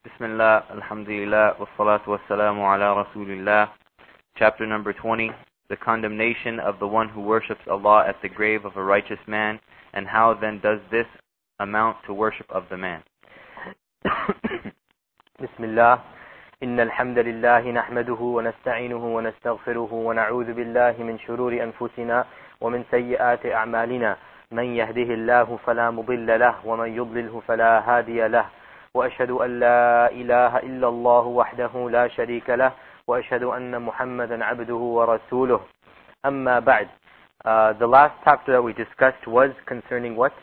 Bismillah, alhamdulillah, wassalatu wassalamu ala rasulillah. Chapter number 20, the condemnation of the one who worships Allah at the grave of a righteous man, and how then does this amount to worship of the man. Bismillah, innal hamdalillah nahmaduhu wa nasta'inuhu wa nastaghfiruhu wa na'udhu billahi min shururi anfusina wa min sayyiati a'malina. Man yahdihillahu fala mudilla lahu wa man yudlilhu fala hadiya lahu. وأشهد أن لا إله إلا الله وحده لا شريك له وأشهد أن محمدا عبده ورسوله أما بعد. The last chapter that we discussed was concerning what?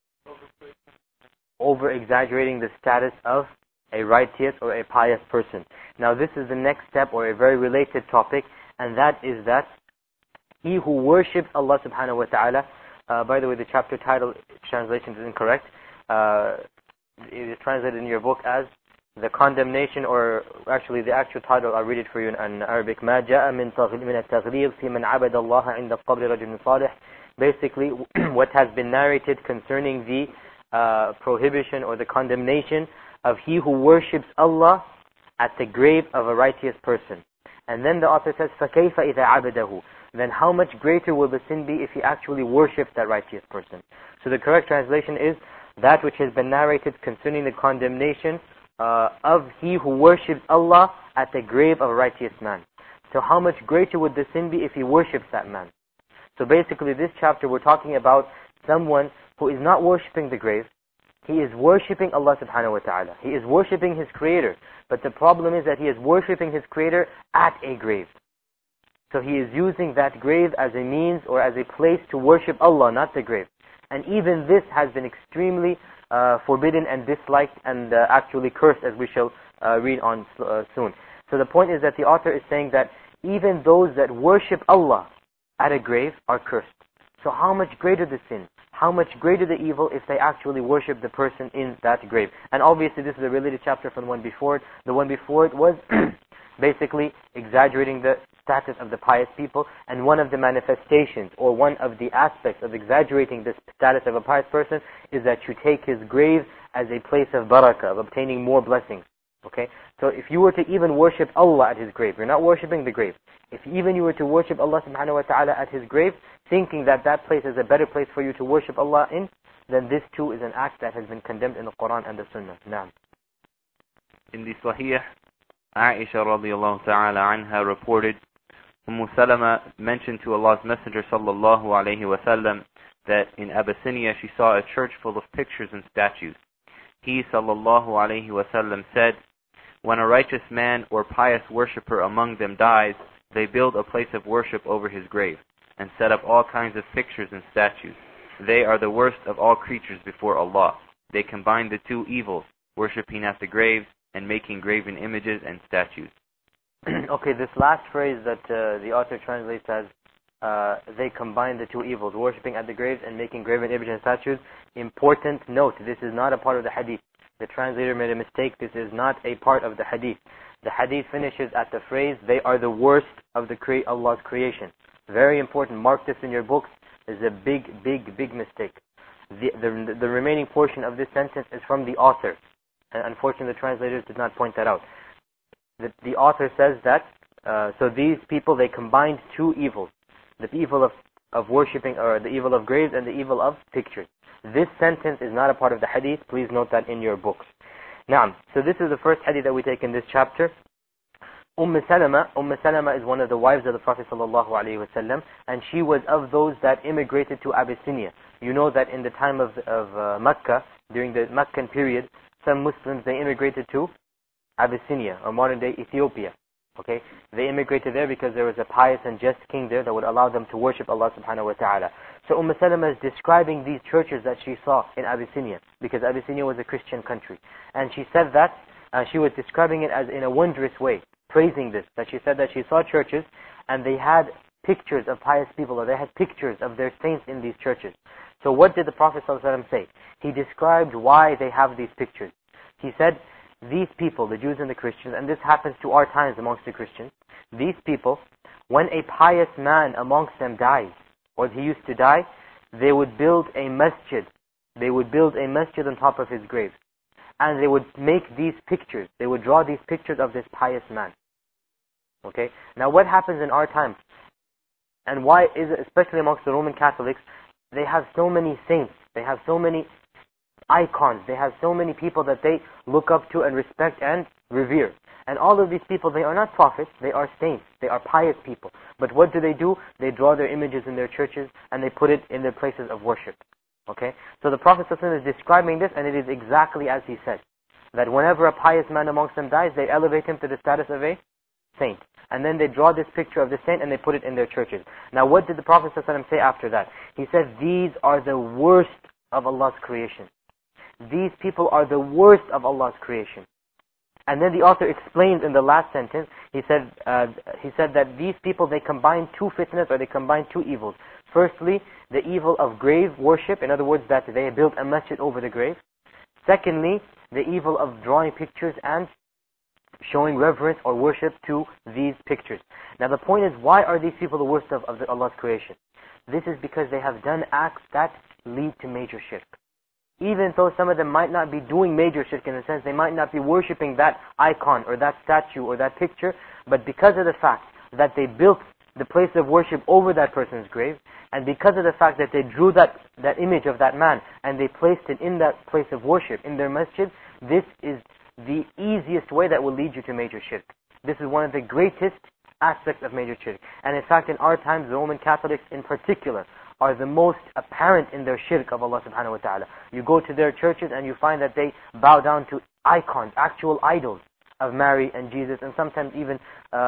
Over-exaggerating the status of a righteous or a pious person. Now this is the next step, or a very related topic, and that is that he who worships Allah subhanahu wa ta'ala, by the way, the chapter title translation is incorrect. It is translated in your book as the condemnation, or actually the actual title, I'll read it for you in Arabic. ما جاء من التغليظ في من عبد الله عند قبر رجل صالح. Basically, what has been narrated concerning the prohibition or the condemnation of he who worships Allah at the grave of a righteous person. And then the author says, فَكَيْفَ إِذَا عَبَدَهُ. Then how much greater will the sin be if he actually worships that righteous person? So the correct translation is, that which has been narrated concerning the condemnation of he who worships Allah at the grave of a righteous man. So how much greater would the sin be if he worships that man? So basically this chapter we're talking about someone who is not worshipping the grave. He is worshipping Allah subhanahu wa ta'ala. He is worshipping his creator. But the problem is that he is worshipping his creator at a grave. So he is using that grave as a means or as a place to worship Allah, not the grave. And even this has been extremely forbidden and disliked and actually cursed, as we shall read on soon. So the point is that the author is saying that even those that worship Allah at a grave are cursed. So how much greater the sin, how much greater the evil if they actually worship the person in that grave. And obviously this is a related chapter from the one before it. The one before it was basically exaggerating the status of the pious people, and one of the manifestations or one of the aspects of exaggerating the status of a pious person is that you take his grave as a place of barakah, of obtaining more blessings. Okay? So if you were to even worship Allah at his grave, you're not worshipping the grave. If even you were to worship Allah subhanahu wa ta'ala at his grave, thinking that that place is a better place for you to worship Allah in, then this too is an act that has been condemned in the Quran and the Sunnah. Naam. In the Sahih, Aisha radiallahu ta'ala anha reported, Salama mentioned to Allah's Messenger sallallahu alayhi wasallam that in Abyssinia she saw a church full of pictures and statues. He sallallahu alayhi wasallam said, when a righteous man or pious worshipper among them dies, they build a place of worship over his grave and set up all kinds of pictures and statues. They are the worst of all creatures before Allah. They combine the two evils, worshipping at the graves and making graven images and statues. Okay, this last phrase that the author translates as they combine the two evils, worshipping at the graves and making graven images and statues. Important note, this is not a part of the hadith. The translator made a mistake. This is not a part of the hadith. The hadith finishes at the phrase, they are the worst of Allah's creation. Very important. Mark this in your books. This is a big mistake. The remaining portion of this sentence is from the author. And unfortunately the translators did not point that out. The author says that, so these people, they combined two evils. The evil of worshipping, or the evil of graves, and the evil of pictures. This sentence is not a part of the hadith. Please note that in your books. Now, so this is the first hadith that we take in this chapter. Salama is one of the wives of the Prophet sallallahu alaihi wasallam, and she was of those that immigrated to Abyssinia. You know that in the time of Mecca, during the Meccan period, some Muslims, they immigrated to Abyssinia, or modern-day Ethiopia. Okay, they immigrated there because there was a pious and just king there that would allow them to worship Allah subhanahu wa ta'ala. So Salama is describing these churches that she saw in Abyssinia, because Abyssinia was a Christian country. And she said that, she was describing it as in a wondrous way, praising this, that she said that she saw churches and they had pictures of pious people, or they had pictures of their saints in these churches. So what did the Prophet ﷺ say? He described why they have these pictures. He said, these people, the Jews and the Christians, and this happens to our times amongst the Christians, these people, when a pious man amongst them dies, or he used to die, they would build a masjid. They would build a masjid on top of his grave. and they would make these pictures. They would draw these pictures of this pious man. Okay? Now what happens in our time? And why is it, especially amongst the Roman Catholics, they have so many saints, they have so many icons, they have so many people that they look up to and respect and revere. And all of these people, they are not prophets, they are saints, they are pious people. But what do? They draw their images in their churches and they put it in their places of worship. Okay? So the Prophet ﷺ is describing this, and it is exactly as he said. That whenever a pious man amongst them dies, they elevate him to the status of a saint. And then they draw this picture of the saint and they put it in their churches. Now what did the Prophet ﷺ say after that? He said, these are the worst of Allah's creation. These people are the worst of Allah's creation. And then the author explains in the last sentence, he said that these people, they combine two fitnas, or they combine two evils. Firstly, the evil of grave worship, in other words, that they built a masjid over the grave. Secondly, the evil of drawing pictures and showing reverence or worship to these pictures. Now the point is, why are these people the worst of Allah's creation? This is because they have done acts that lead to major shirk. Even though some of them might not be doing major shirk, in the sense they might not be worshipping that icon or that statue or that picture, but because of the fact that they built the place of worship over that person's grave, and because of the fact that they drew that image of that man and they placed it in that place of worship, in their masjid, this is the easiest way that will lead you to major shirk. This is one of the greatest aspects of major shirk. And in fact, in our times, the Roman Catholics in particular are the most apparent in their shirk of Allah subhanahu wa ta'ala. You go to their churches and you find that they bow down to icons, actual idols of Mary and Jesus, and sometimes even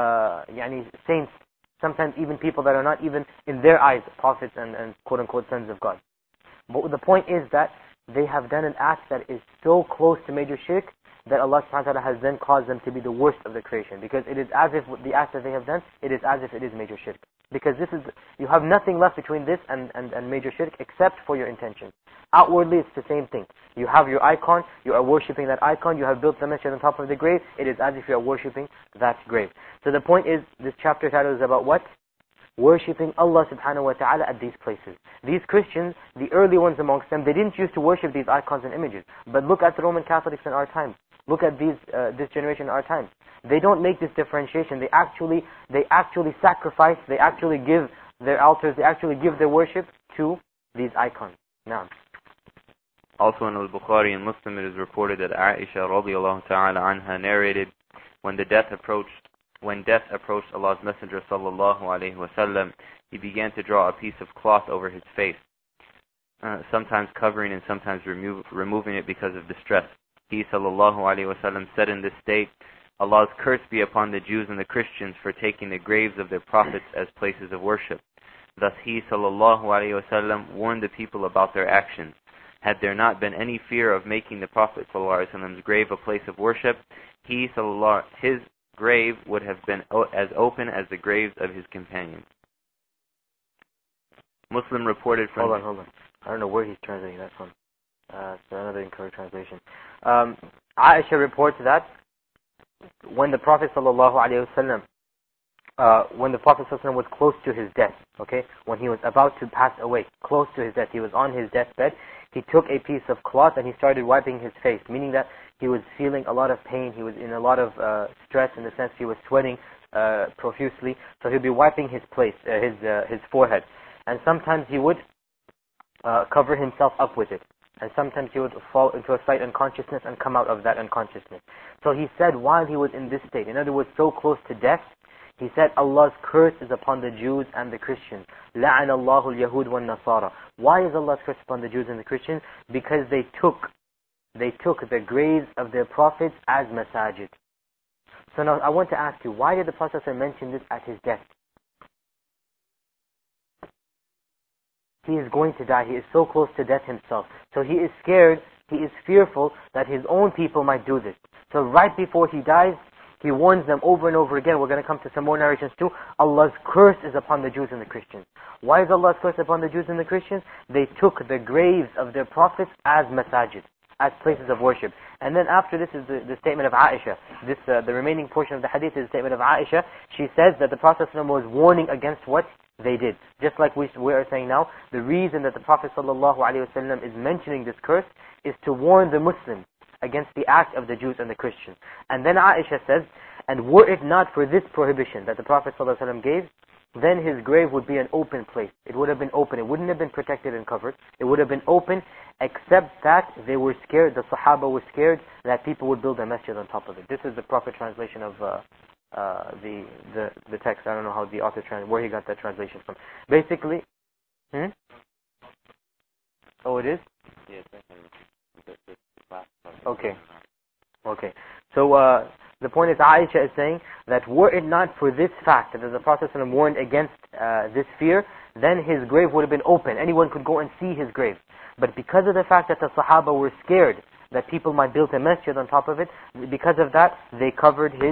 saints, sometimes even people that are not even in their eyes prophets and quote-unquote sons of God. But the point is that they have done an act that is so close to major shirk that Allah subhanahu wa ta'ala has then caused them to be the worst of the creation. Because it is as if the act that they have done, it is as if it is major shirk. Because you have nothing left between this and major shirk except for your intention. Outwardly, it's the same thing. You have your icon, you are worshipping that icon, you have built the masjid on top of the grave, it is as if you are worshipping that grave. So the point is, this chapter title is about what? Worshipping Allah subhanahu wa ta'ala at these places. These Christians, the early ones amongst them, they didn't used to worship these icons and images. But look at the Roman Catholics in our time. Look at this generation in our time. They don't make this differentiation. They actually sacrifice, they actually give their altars, they actually give their worship to these icons. Now, also in Al-Bukhari and Muslim, it is reported that Aisha radiallahu ta'ala anha narrated, when death approached Allah's Messenger sallallahu alayhi wasallam, he began to draw a piece of cloth over his face, sometimes covering and sometimes removing it because of distress. He sallallahu alayhi wasallam said in this state, Allah's curse be upon the Jews and the Christians for taking the graves of their prophets as places of worship. Thus he sallallahu alayhi wasallam warned the people about their actions. Had there not been any fear of making the Prophet sallallahu alayhi wasallam's grave a place of worship, his grave would have been as open as the graves of his companions. Muslim reported from... Hold on. I don't know where he's translating that from. So another incorrect translation. Aisha reports that when the Prophet ﷺ was close to his death, okay, when he was about to pass away, close to his death, he was on his deathbed, he took a piece of cloth and he started wiping his face, meaning that he was feeling a lot of pain, he was in a lot of stress, in the sense he was sweating profusely, so he'd be wiping his forehead. And sometimes he would cover himself up with it. And sometimes he would fall into a slight unconsciousness and come out of that unconsciousness. So he said while he was in this state, in other words, so close to death, he said, Allah's curse is upon the Jews and the Christians. لَعَنَ اللَّهُ الْيَهُودَ وَالنَّصَارَى. Why is Allah's curse upon the Jews and the Christians? Because they took the graves of their prophets as masajid. So now I want to ask you, why did the Prophet mention this at his death? He is going to die. He is so close to death himself. So he is scared, he is fearful that his own people might do this. So right before he dies, he warns them over and over again. We're going to come to some more narrations too. Allah's curse is upon the Jews and the Christians. Why is Allah's curse upon the Jews and the Christians? They took the graves of their prophets as masajid, as places of worship. And then after this is the statement of Aisha. The remaining portion of the hadith is the statement of Aisha. She says that the Prophet was warning against what they did. Just like we are saying now, the reason that the Prophet ﷺ is mentioning this curse is to warn the Muslims against the act of the Jews and the Christians. And then Aisha says, and were it not for this prohibition that the Prophet ﷺ gave, then his grave would be an open place. It would have been open. It wouldn't have been protected and covered. It would have been open, except that they were scared, the Sahaba were scared that people would build a masjid on top of it. This is the proper translation of the text. I don't know how the author where he got that translation from. Basically, oh, it is? Okay. Okay. So the point is, Aisha is saying that were it not for this fact that the Prophet ﷺ warned against this fear, then his grave would have been open. Anyone could go and see his grave. But because of the fact that the Sahaba were scared that people might build a masjid on top of it, because of that, they covered his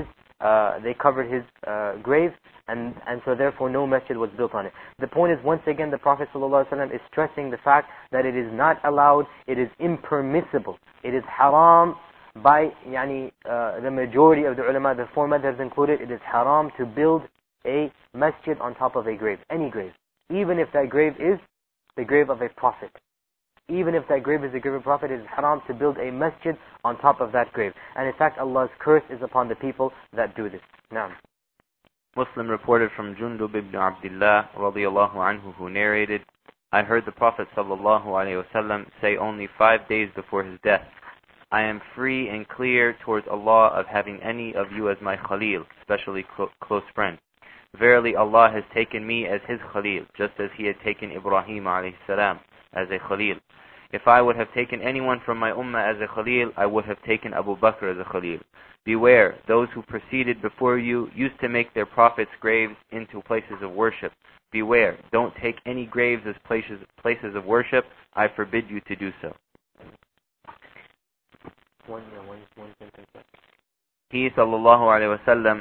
grave, and so therefore no masjid was built on it. The point is, once again, the Prophet ﷺ is stressing the fact that it is not allowed, it is impermissible, it is haram by the majority of the ulama, the four madhabs included. It is haram to build a masjid on top of a grave, any grave, even if that grave is the grave of a prophet. Even if that grave is the grave of a prophet, it is haram to build a masjid on top of that grave. And in fact, Allah's curse is upon the people that do this. Now, Muslim reported from Jundub ibn Abdullah radiyallahu anhu, who narrated, I heard the Prophet sallallahu alaihi wasallam say only 5 days before his death, I am free and clear towards Allah of having any of you as my Khalil, especially close friend. Verily Allah has taken me as his Khalil, just as he had taken Ibrahim alayhi salam as a Khalil. If I would have taken anyone from my ummah as a Khalil, I would have taken Abu Bakr as a Khalil. Beware, those who proceeded before you used to make their prophets' graves into places of worship. Beware, don't take any graves as places of worship. I forbid you to do so. He sallallahu alaihi wasallam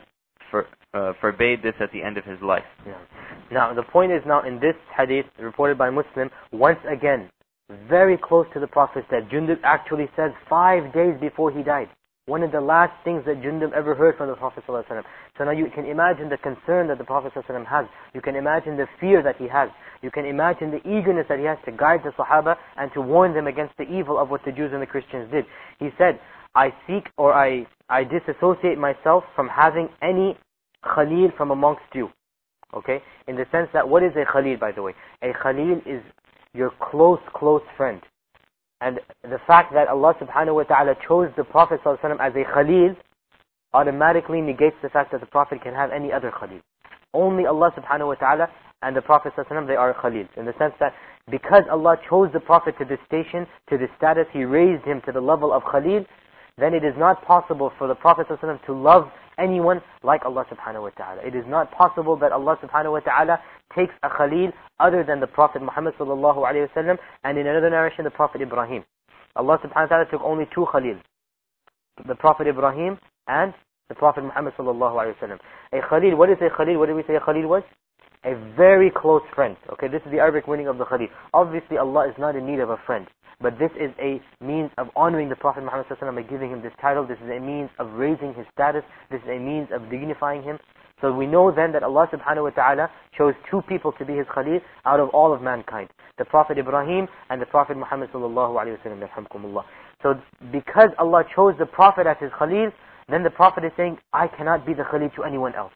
forbade this at the end of his life. Yeah. Now the point is, now in this hadith reported by Muslim, once again, very close to the Prophet said, Jundub actually says 5 days before he died. One of the last things that Jundub ever heard from the Prophet ﷺ. So now you can imagine the concern that the Prophet ﷺ has. You can imagine the fear that he has. You can imagine the eagerness that he has to guide the Sahaba and to warn them against the evil of what the Jews and the Christians did. He said, I seek, or I disassociate myself from having any Khalil from amongst you. Okay? In the sense that, what is a Khalil, by the way? A Khalil is your close friend. And the fact that Allah subhanahu wa ta'ala chose the Prophet ﷺ as a Khalil automatically negates the fact that the Prophet can have any other Khalil. Only Allah subhanahu wa ta'ala and the Prophet ﷺ, they are Khalils. In the sense that because Allah chose the Prophet to this station, to this status, He raised him to the level of Khalil, then it is not possible for the Prophet ﷺ to love anyone like Allah subhanahu wa ta'ala. It is not possible that Allah subhanahu wa ta'ala takes a Khalil other than the Prophet Muhammad sallallahu alayhi wa sallam, and in another narration the Prophet Ibrahim. Allah subhanahu wa ta'ala took only 2 Khalils, the Prophet Ibrahim and the Prophet Muhammad sallallahu alayhi wa sallam. A Khalil, what is a Khalil? What did we say a Khalil was? A very close friend. Okay, this is the Arabic meaning of the Khalil. Obviously Allah is not in need of a friend, but this is a means of honoring the Prophet Muhammad sallallahu alayhi wa sallam by giving him this title. This is a means of raising his status. This is a means of dignifying him. So we know then that Allah subhanahu wa ta'ala chose 2 people to be his Khalil out of all of mankind. The Prophet Ibrahim and the Prophet Muhammad sallallahu alayhi wa sallam. Yarhamkumullah. So because Allah chose the Prophet as his Khalil, then the Prophet is saying, I cannot be the Khalil to anyone else.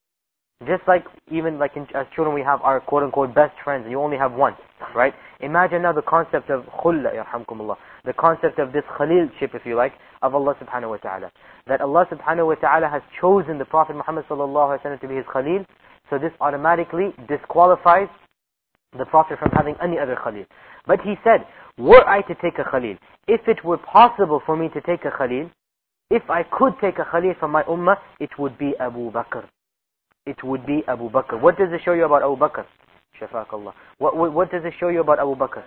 Just like, even like as children we have our quote-unquote best friends, and you only have one, right? Imagine now the concept of khulla, yarhamkumullah, the concept of this Khalilship, if you like, of Allah subhanahu wa ta'ala. That Allah subhanahu wa ta'ala has chosen the Prophet Muhammad sallallahu alaihi wasallam to be his Khalil, so this automatically disqualifies the Prophet from having any other Khalil. But he said, were I to take a Khalil, if it were possible for me to take a Khalil, if I could take a Khalil from my ummah, it would be Abu Bakr. It would be Abu Bakr. What does it show you about Abu Bakr? Shafaqallah. What does it show you about Abu Bakr?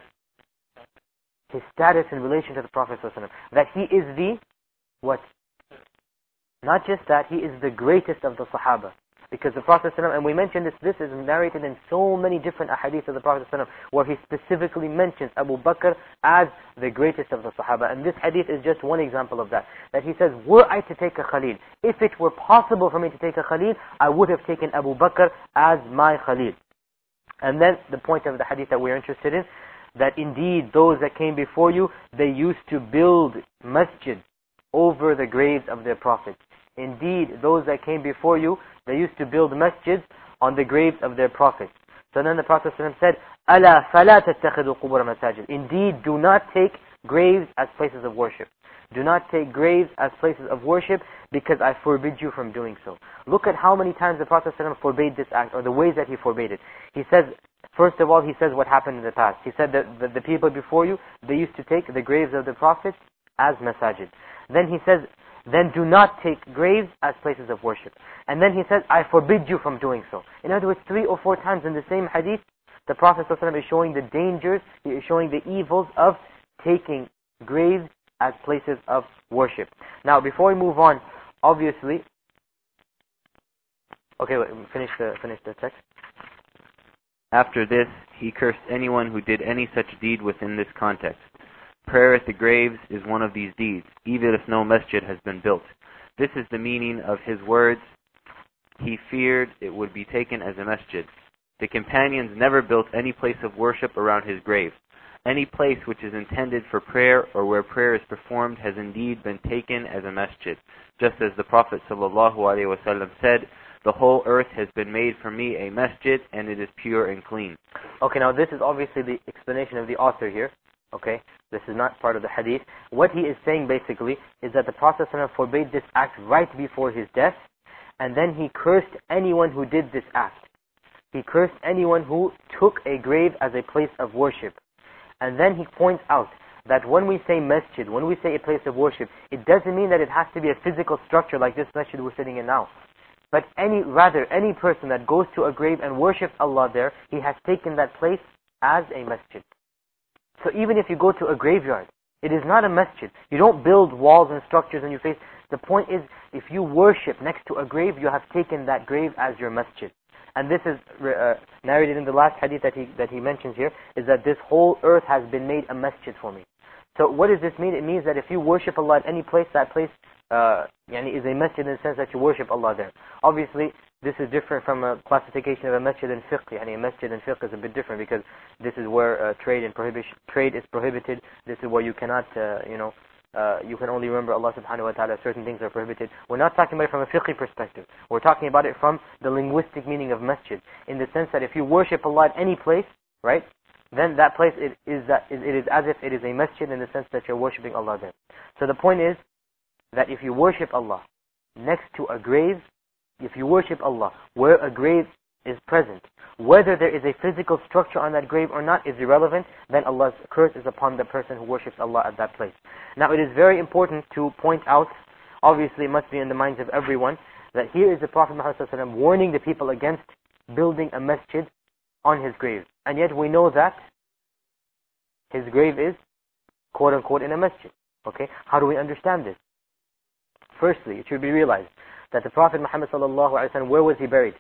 His status in relation to the Prophet ﷺ. That he is the, what? Not just that, he is the greatest of the Sahaba. Because the Prophet ﷺ, and we mentioned this is narrated in so many different ahadith of the Prophet ﷺ, where he specifically mentions Abu Bakr as the greatest of the Sahaba. And this hadith is just one example of that. That he says, were I to take a Khalil, if it were possible for me to take a Khalil, I would have taken Abu Bakr as my Khalil. And then the point of the hadith that we're interested in, that indeed those that came before you, they used to build masjid over the graves of their prophets. Indeed, those that came before you, they used to build masjids on the graves of their prophets. So then the Prophet ﷺ said, أَلَا فَلَا تَتَّخِذُوا قُبُورَ مَسَاجِدِ. Indeed, do not take graves as places of worship. Do not take graves as places of worship, because I forbid you from doing so. Look at how many times the Prophet ﷺ forbade this act, or the ways that he forbade it. He says, first of all, he says what happened in the past. He said that the people before you, they used to take the graves of the prophets as masajid. Then he says, then do not take graves as places of worship. And then he says, I forbid you from doing so. In other words, 3 or 4 times in the same hadith, the Prophet ﷺ is showing the dangers, he is showing the evils of taking graves as places of worship. Now, before we move on, obviously, okay, finish the text. After this, he cursed anyone who did any such deed within this context. Prayer at the graves is one of these deeds, even if no masjid has been built. This is the meaning of his words. He feared it would be taken as a masjid. The companions never built any place of worship around his grave. Any place which is intended for prayer or where prayer is performed has indeed been taken as a masjid. Just as the Prophet ﷺ said, the whole earth has been made for me a masjid, and it is pure and clean. Okay, now this is obviously the explanation of the author here. Okay, this is not part of the hadith. What he is saying basically is that the Prophet ﷺ forbade this act right before his death, and then he cursed anyone who did this act. He cursed anyone who took a grave as a place of worship. And then he points out that when we say masjid, when we say a place of worship, it doesn't mean that it has to be a physical structure like this masjid we're sitting in now. But any person that goes to a grave and worships Allah there, he has taken that place as a masjid. So even if you go to a graveyard, it is not a masjid. You don't build walls and structures in your face. The point is, if you worship next to a grave, you have taken that grave as your masjid. And this is narrated in the last hadith that he mentions here, is that this whole earth has been made a masjid for me. So what does this mean? It means that if you worship Allah at any place, that place is a masjid in the sense that you worship Allah there. Obviously, this is different from a classification of a masjid in fiqh. A masjid in fiqh is a bit different, because this is where trade is prohibited. This is where you cannot, you can only remember Allah subhanahu wa ta'ala. Certain things are prohibited. We're not talking about it from a fiqh perspective. We're talking about it from the linguistic meaning of masjid, in the sense that if you worship Allah at any place, right, then that place it is as if it is a masjid, in the sense that you're worshipping Allah there. So the point is that if you worship Allah next to a grave, if you worship Allah where a grave is present, whether there is a physical structure on that grave or not is irrelevant, then Allah's curse is upon the person who worships Allah at that place. Now it is very important to point out, obviously it must be in the minds of everyone, that here is the Prophet Muhammad ﷺ warning the people against building a masjid on his grave. And yet we know that his grave is, quote unquote, in a masjid. Okay, how do we understand this? Firstly, it should be realized that the Prophet Muhammad ﷺ, where was he buried?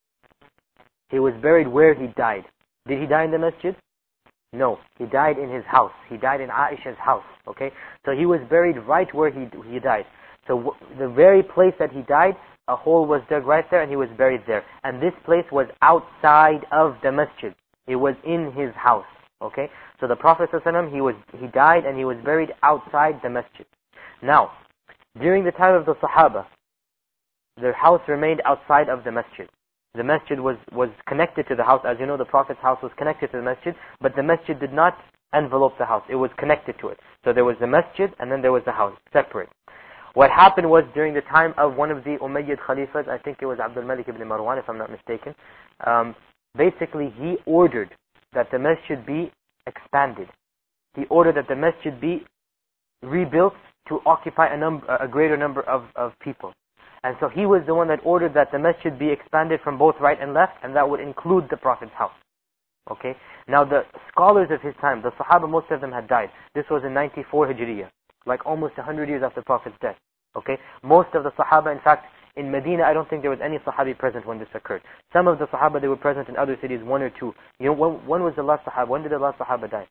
He was buried where he died. Did he die in the masjid? No, he died in his house. He died in Aisha's house. Okay, so he was buried right where he died. So the very place that he died, a hole was dug right there, and he was buried there. And this place was outside of the masjid. It was in his house. Okay, so the Prophet ﷺ, he died and he was buried outside the masjid. Now, during the time of the Sahaba, their house remained outside of the masjid. The masjid was connected to the house. As you know, the Prophet's house was connected to the masjid, but the masjid did not envelope the house. It was connected to it. So there was the masjid and then there was the house, separate. What happened was, during the time of one of the Umayyad Khalifas, I think it was Abdul Malik ibn Marwan, if I'm not mistaken, basically he ordered that the masjid be expanded. He ordered that the masjid be rebuilt to occupy a greater number of people. And so he was the one that ordered that the masjid be expanded from both right and left, and that would include the Prophet's house. Okay? Now the scholars of his time, the Sahaba, most of them had died. This was in 94 Hijriya, like almost 100 years after the Prophet's death. Okay? Most of the Sahaba, in fact, in Medina, I don't think there was any Sahabi present when this occurred. Some of the Sahaba, they were present in other cities, 1 or 2. You know, when was the last Sahaba? When did the last Sahaba die?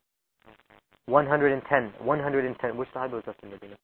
110. 110. Which Sahaba was left in Medina?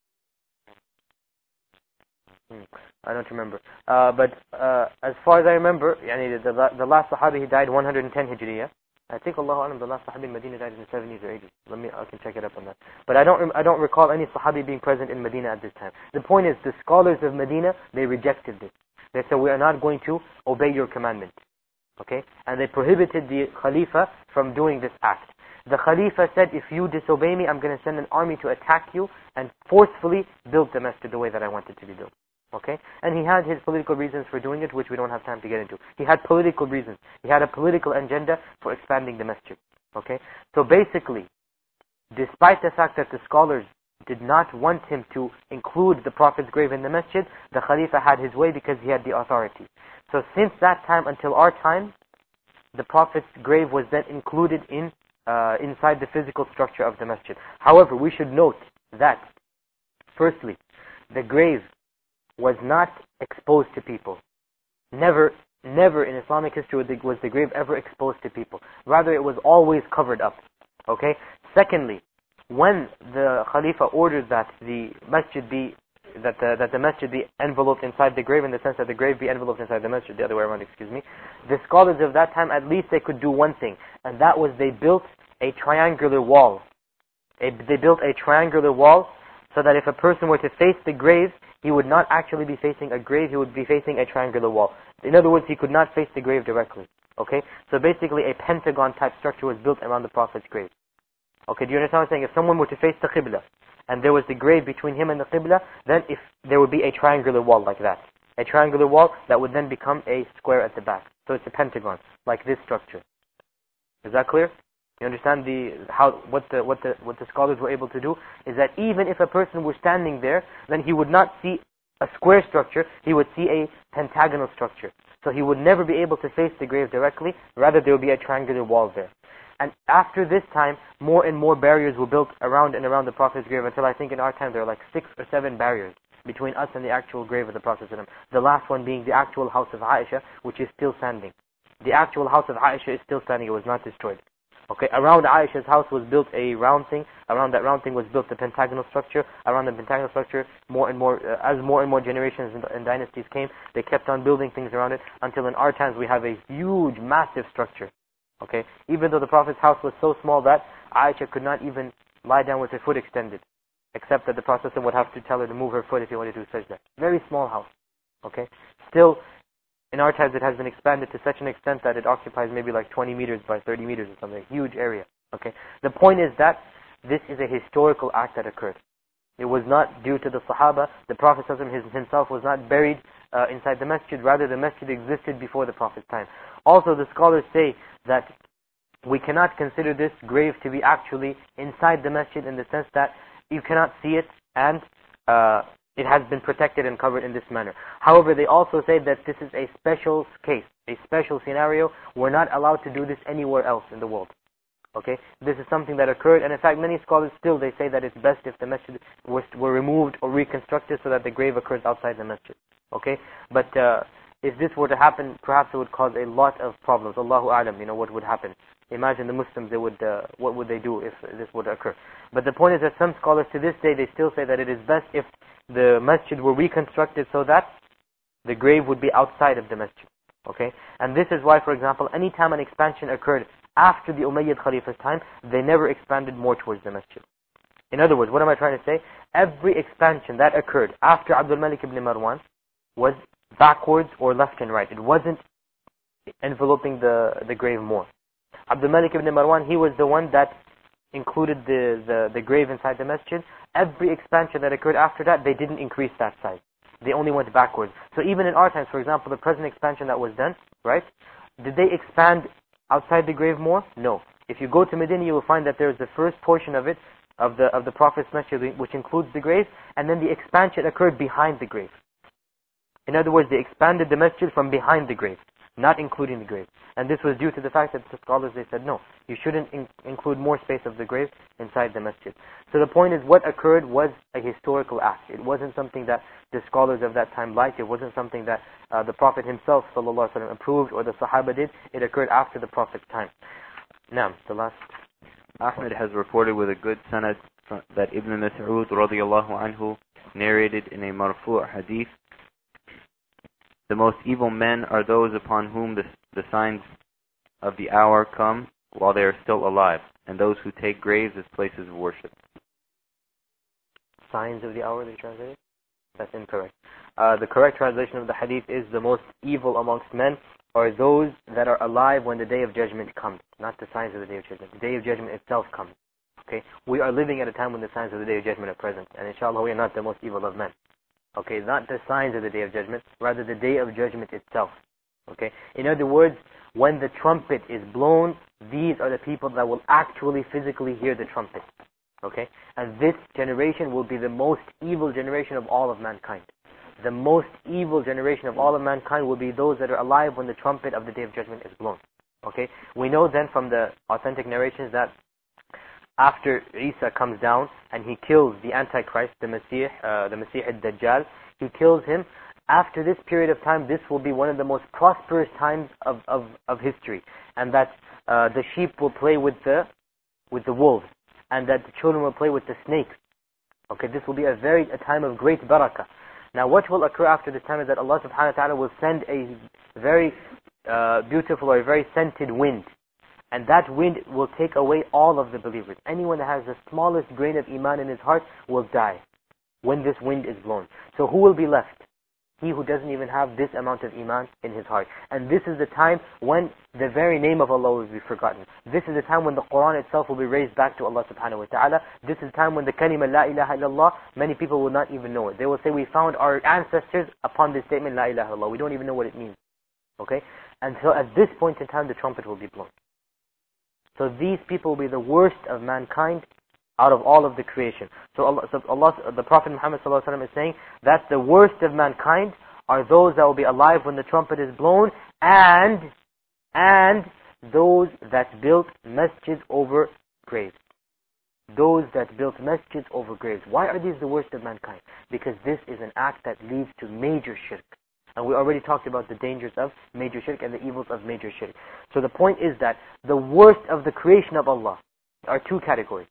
I don't remember. But as far as I remember, the last Sahabi, he died 110 Hijriya. I think Allahu Alam, the last Sahabi in Medina died in the 70s or 80s. I can check it up on that. But I don't recall any Sahabi being present in Medina at this time. The point is, the scholars of Medina, they rejected this. They said, we are not going to obey your commandment. Okay? And they prohibited the Khalifa from doing this act. The Khalifa said, if you disobey me, I'm going to send an army to attack you and forcefully build the masjid the way that I want it to be built. Okay? And he had his political reasons for doing it, which we don't have time to get into. He had political reasons. He had a political agenda for expanding the masjid. Okay? So basically, despite the fact that the scholars did not want him to include the Prophet's grave in the masjid, the Khalifa had his way because he had the authority. So since that time until our time, the Prophet's grave was then included inside the physical structure of the masjid. However, we should note that, firstly, the grave was not exposed to people. Never in Islamic history was the grave ever exposed to people. Rather, it was always covered up. Okay? Secondly, when the Khalifa ordered that the masjid be enveloped inside the grave, in the sense that the grave be enveloped inside the masjid, the other way around, the scholars of that time, at least they could do one thing, and that was they built a triangular wall. They built a triangular wall so that if a person were to face the grave, he would not actually be facing a grave, he would be facing a triangular wall. In other words, he could not face the grave directly. Okay? So basically a pentagon type structure was built around the Prophet's grave. Okay, do you understand what I'm saying? If someone were to face the Qibla, and there was the grave between him and the Qibla, then if there would be a triangular wall like that. A triangular wall that would then become a square at the back. So it's a pentagon, like this structure. Is that clear? You understand what the scholars were able to do? Is that even if a person were standing there, then he would not see a square structure, he would see a pentagonal structure. So he would never be able to face the grave directly, rather there would be a triangular wall there. And after this time, more and more barriers were built around and around the Prophet's grave, until I think in our time there are like 6 or 7 barriers between us and the actual grave of the Prophet. The last one being the actual house of Aisha, which is still standing. The actual house of Aisha is still standing, it was not destroyed. Okay, around Aisha's house was built a round thing, around that round thing was built the pentagonal structure, around the pentagonal structure, more and more generations and dynasties came, they kept on building things around it, until in our times we have a huge, massive structure. Okay, even though the Prophet's house was so small that Aisha could not even lie down with her foot extended, except that the Prophet would have to tell her to move her foot if he wanted to do sajda. Very small house. Okay, still, in our times it has been expanded to such an extent that it occupies maybe like 20 meters by 30 meters or something, a huge area. Okay, the point is that this is a historical act that occurred. It was not due to the Sahaba. The Prophet himself was not buried inside the masjid. Rather, the masjid existed before the Prophet's time. Also, the scholars say that we cannot consider this grave to be actually inside the masjid, in the sense that you cannot see it and it has been protected and covered in this manner. However, they also say that this is a special case, a special scenario. We're not allowed to do this anywhere else in the world. Okay, this is something that occurred, and in fact many scholars still, they say that it's best if the masjid were removed or reconstructed so that the grave occurs outside the masjid. Okay, but if this were to happen, perhaps it would cause a lot of problems. Allahu A'lam, what would happen. Imagine the Muslims, what would they do if this would occur? But the point is that some scholars to this day, they still say that it is best if the masjid were reconstructed so that the grave would be outside of the masjid. Okay, and this is why, for example, any time an expansion occurred after the Umayyad Khalifa's time, they never expanded more towards the masjid. In other words, what am I trying to say? Every expansion that occurred after Abdul Malik ibn Marwan was backwards or left and right. It wasn't enveloping the grave more. Abdul Malik ibn Marwan, he was the one that included the grave inside the masjid. Every expansion that occurred after that, they didn't increase that size. They only went backwards. So even in our times, for example, the present expansion that was done, right? Did they expand outside the grave more? No. If you go to Medina, you will find that there is the first portion of it, of the Prophet's masjid, which includes the grave, and then the expansion occurred behind the grave. In other words, they expanded the masjid from behind the grave, not including the grave. And this was due to the fact that the scholars, they said, no, you shouldn't include more space of the grave inside the masjid. So the point is, what occurred was a historical act. It wasn't something that the scholars of that time liked. It wasn't something that the Prophet himself, sallallahu alaihi wasallam, approved, or the Sahaba did. It occurred after the Prophet's time. Now, the last. Ahmed has reported with a good sanad that Ibn Mas'ud radiyallahu anhu narrated in a marfu' hadith, the most evil men are those upon whom the signs of the hour come, while they are still alive, and those who take graves as places of worship. Signs of the hour, they translated? That's incorrect. The correct translation of the hadith is the most evil amongst men are those that are alive when the day of judgment comes, not the signs of the day of judgment. The day of judgment itself comes. Okay, we are living at a time when the signs of the day of judgment are present, and inshallah we are not the most evil of men. Okay, not the signs of the day of judgment, rather the day of judgment itself. Okay, in other words, when the trumpet is blown, these are the people that will actually physically hear the trumpet. Okay, and this generation will be the most evil generation of all of mankind. The most evil generation of all of mankind will be those that are alive when the trumpet of the day of judgment is blown. Okay, we know then from the authentic narrations that after Isa comes down and he kills the Antichrist, the Masih al-Dajjal, he kills him. After this period of time, this will be one of the most prosperous times of history, and that the sheep will play with the wolves, and that the children will play with the snakes. Okay, this will be a time of great barakah. Now, what will occur after this time is that Allah subhanahu wa ta'ala will send a very beautiful or a very scented wind. And that wind will take away all of the believers. Anyone that has the smallest grain of iman in his heart will die when this wind is blown. So who will be left? He who doesn't even have this amount of iman in his heart. And this is the time when the very name of Allah will be forgotten. This is the time when the Quran itself will be raised back to Allah subhanahu wa ta'ala. This is the time when the kalima la ilaha illallah, many people will not even know it. They will say, we found our ancestors upon this statement, la ilaha illallah. We don't even know what it means. Okay? And so at this point in time, the trumpet will be blown. So these people will be the worst of mankind out of all of the creation. So the Prophet Muhammad ﷺ is saying that the worst of mankind are those that will be alive when the trumpet is blown, and those that built masjids over graves. Those that built masjids over graves. Why are these the worst of mankind? Because this is an act that leads to major shirk. And we already talked about the dangers of major shirk and the evils of major shirk. So the point is that the worst of the creation of Allah are two categories.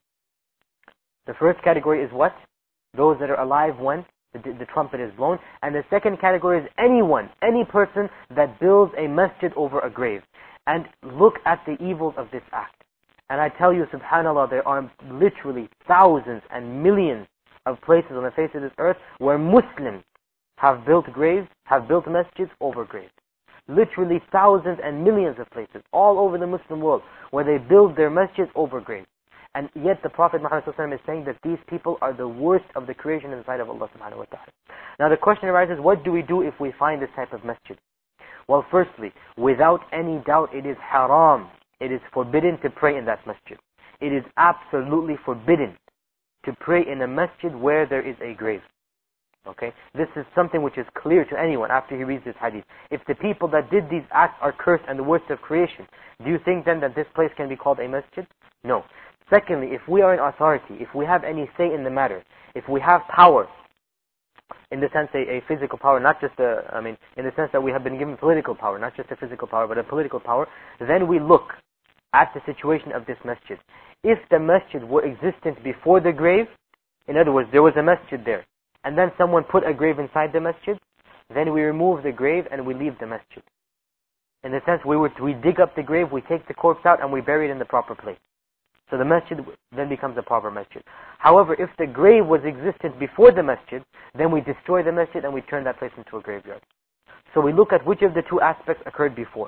The first category is what? Those that are alive when the trumpet is blown. And the second category is any person that builds a masjid over a grave. And look at the evils of this act. And I tell you, subhanAllah, there are literally thousands and millions of places on the face of this earth where Muslims have built graves, have built masjids over graves. Literally thousands and millions of places all over the Muslim world where they build their masjids over graves. And yet the Prophet Muhammad ﷺ is saying that these people are the worst of the creation in the sight of Allah subhanahu wa ta'ala. Now the question arises, what do we do if we find this type of masjid? Well, firstly, without any doubt, it is haram. It is forbidden to pray in that masjid. It is absolutely forbidden to pray in a masjid where there is a grave. Okay? This is something which is clear to anyone after he reads this hadith. If the people that did these acts are cursed and the worst of creation, do you think then that this place can be called a masjid? No. Secondly, if we are in authority, if we have any say in the matter, if we have power, in the sense a physical power, not just in the sense that we have been given political power, not just a physical power, but a political power, then we look at the situation of this masjid. If the masjid were existent before the grave, in other words, there was a masjid there, and then someone put a grave inside the masjid, then we remove the grave and we leave the masjid. In the sense, we dig up the grave, we take the corpse out, and we bury it in the proper place. So the masjid then becomes a proper masjid. However, if the grave was existent before the masjid, then we destroy the masjid and we turn that place into a graveyard. So we look at which of the two aspects occurred before.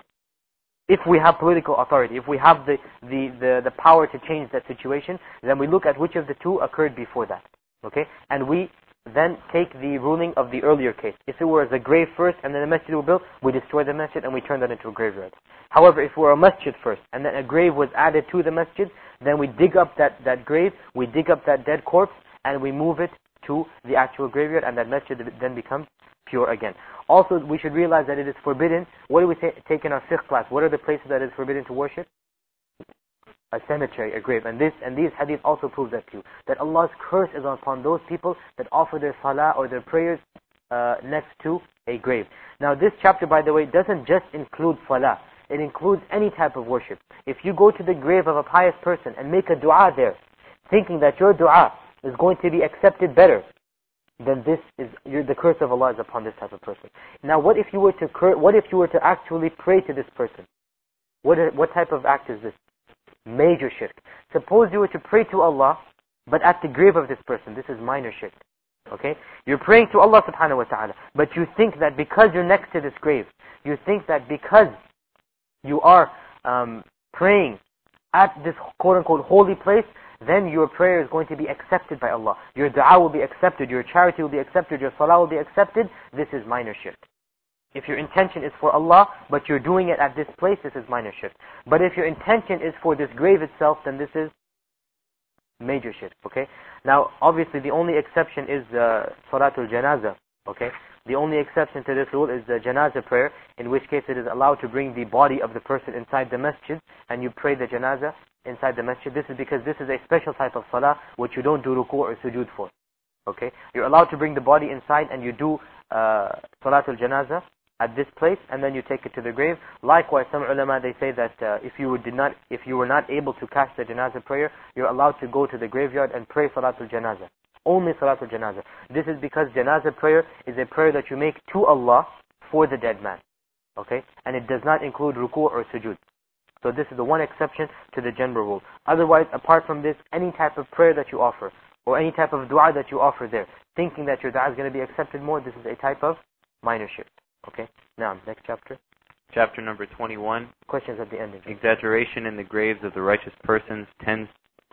If we have political authority, if we have the power to change that situation, then we look at which of the two occurred before that. Okay? And we then take the ruling of the earlier case. If it were the grave first and then the masjid was built, we destroy the masjid and we turn that into a graveyard. However, if it were a masjid first and then a grave was added to the masjid, then we dig up that grave, we dig up that dead corpse, and we move it to the actual graveyard, and that masjid then becomes pure again. Also, we should realize that it is forbidden. What do we take in our fiqh class? What are the places that it is forbidden to worship? A cemetery, a grave. And these hadith also prove that to you. That Allah's curse is upon those people that offer their salah or their prayers next to a grave. Now this chapter, by the way, doesn't just include salah. It includes any type of worship. If you go to the grave of a pious person and make a dua there, thinking that your dua is going to be accepted better, then the curse of Allah is upon this type of person. Now what if you were to actually pray to this person? What type of act is this? major shirk. Suppose you were to pray to Allah, but at the grave of this person, this is minor shirk. Okay? You're praying to Allah subhanahu wa ta'ala, but you think that because you're next to this grave, you think that because you are praying at this quote-unquote holy place, then your prayer is going to be accepted by Allah. Your dua will be accepted, your charity will be accepted, your salah will be accepted. This is minor shirk. If your intention is for Allah, but you're doing it at this place, this is minor shirk. But if your intention is for this grave itself, then this is major shirk. Okay? Now, obviously, the only exception is Salatul Janazah. Okay? The only exception to this rule is the Janazah prayer, in which case it is allowed to bring the body of the person inside the masjid, and you pray the Janazah inside the masjid. This is because this is a special type of salah, which you don't do ruku' or sujood for. Okay? You're allowed to bring the body inside, and you do Salatul Janazah at this place, and then you take it to the grave. Likewise, some ulama, they say that if you were not able to catch the Janazah prayer, you're allowed to go to the graveyard and pray Salatul Janazah. Only Salatul Janazah. This is because Janazah prayer is a prayer that you make to Allah for the dead man. Okay? And it does not include ruku' or sujood. So this is the one exception to the general rule. Otherwise, apart from this, any type of prayer that you offer, or any type of dua that you offer there, thinking that your dua is going to be accepted more, this is a type of minor shirk. Okay? Now, next chapter. Chapter number 21. Questions at the end. Exaggeration in the graves of the righteous persons tends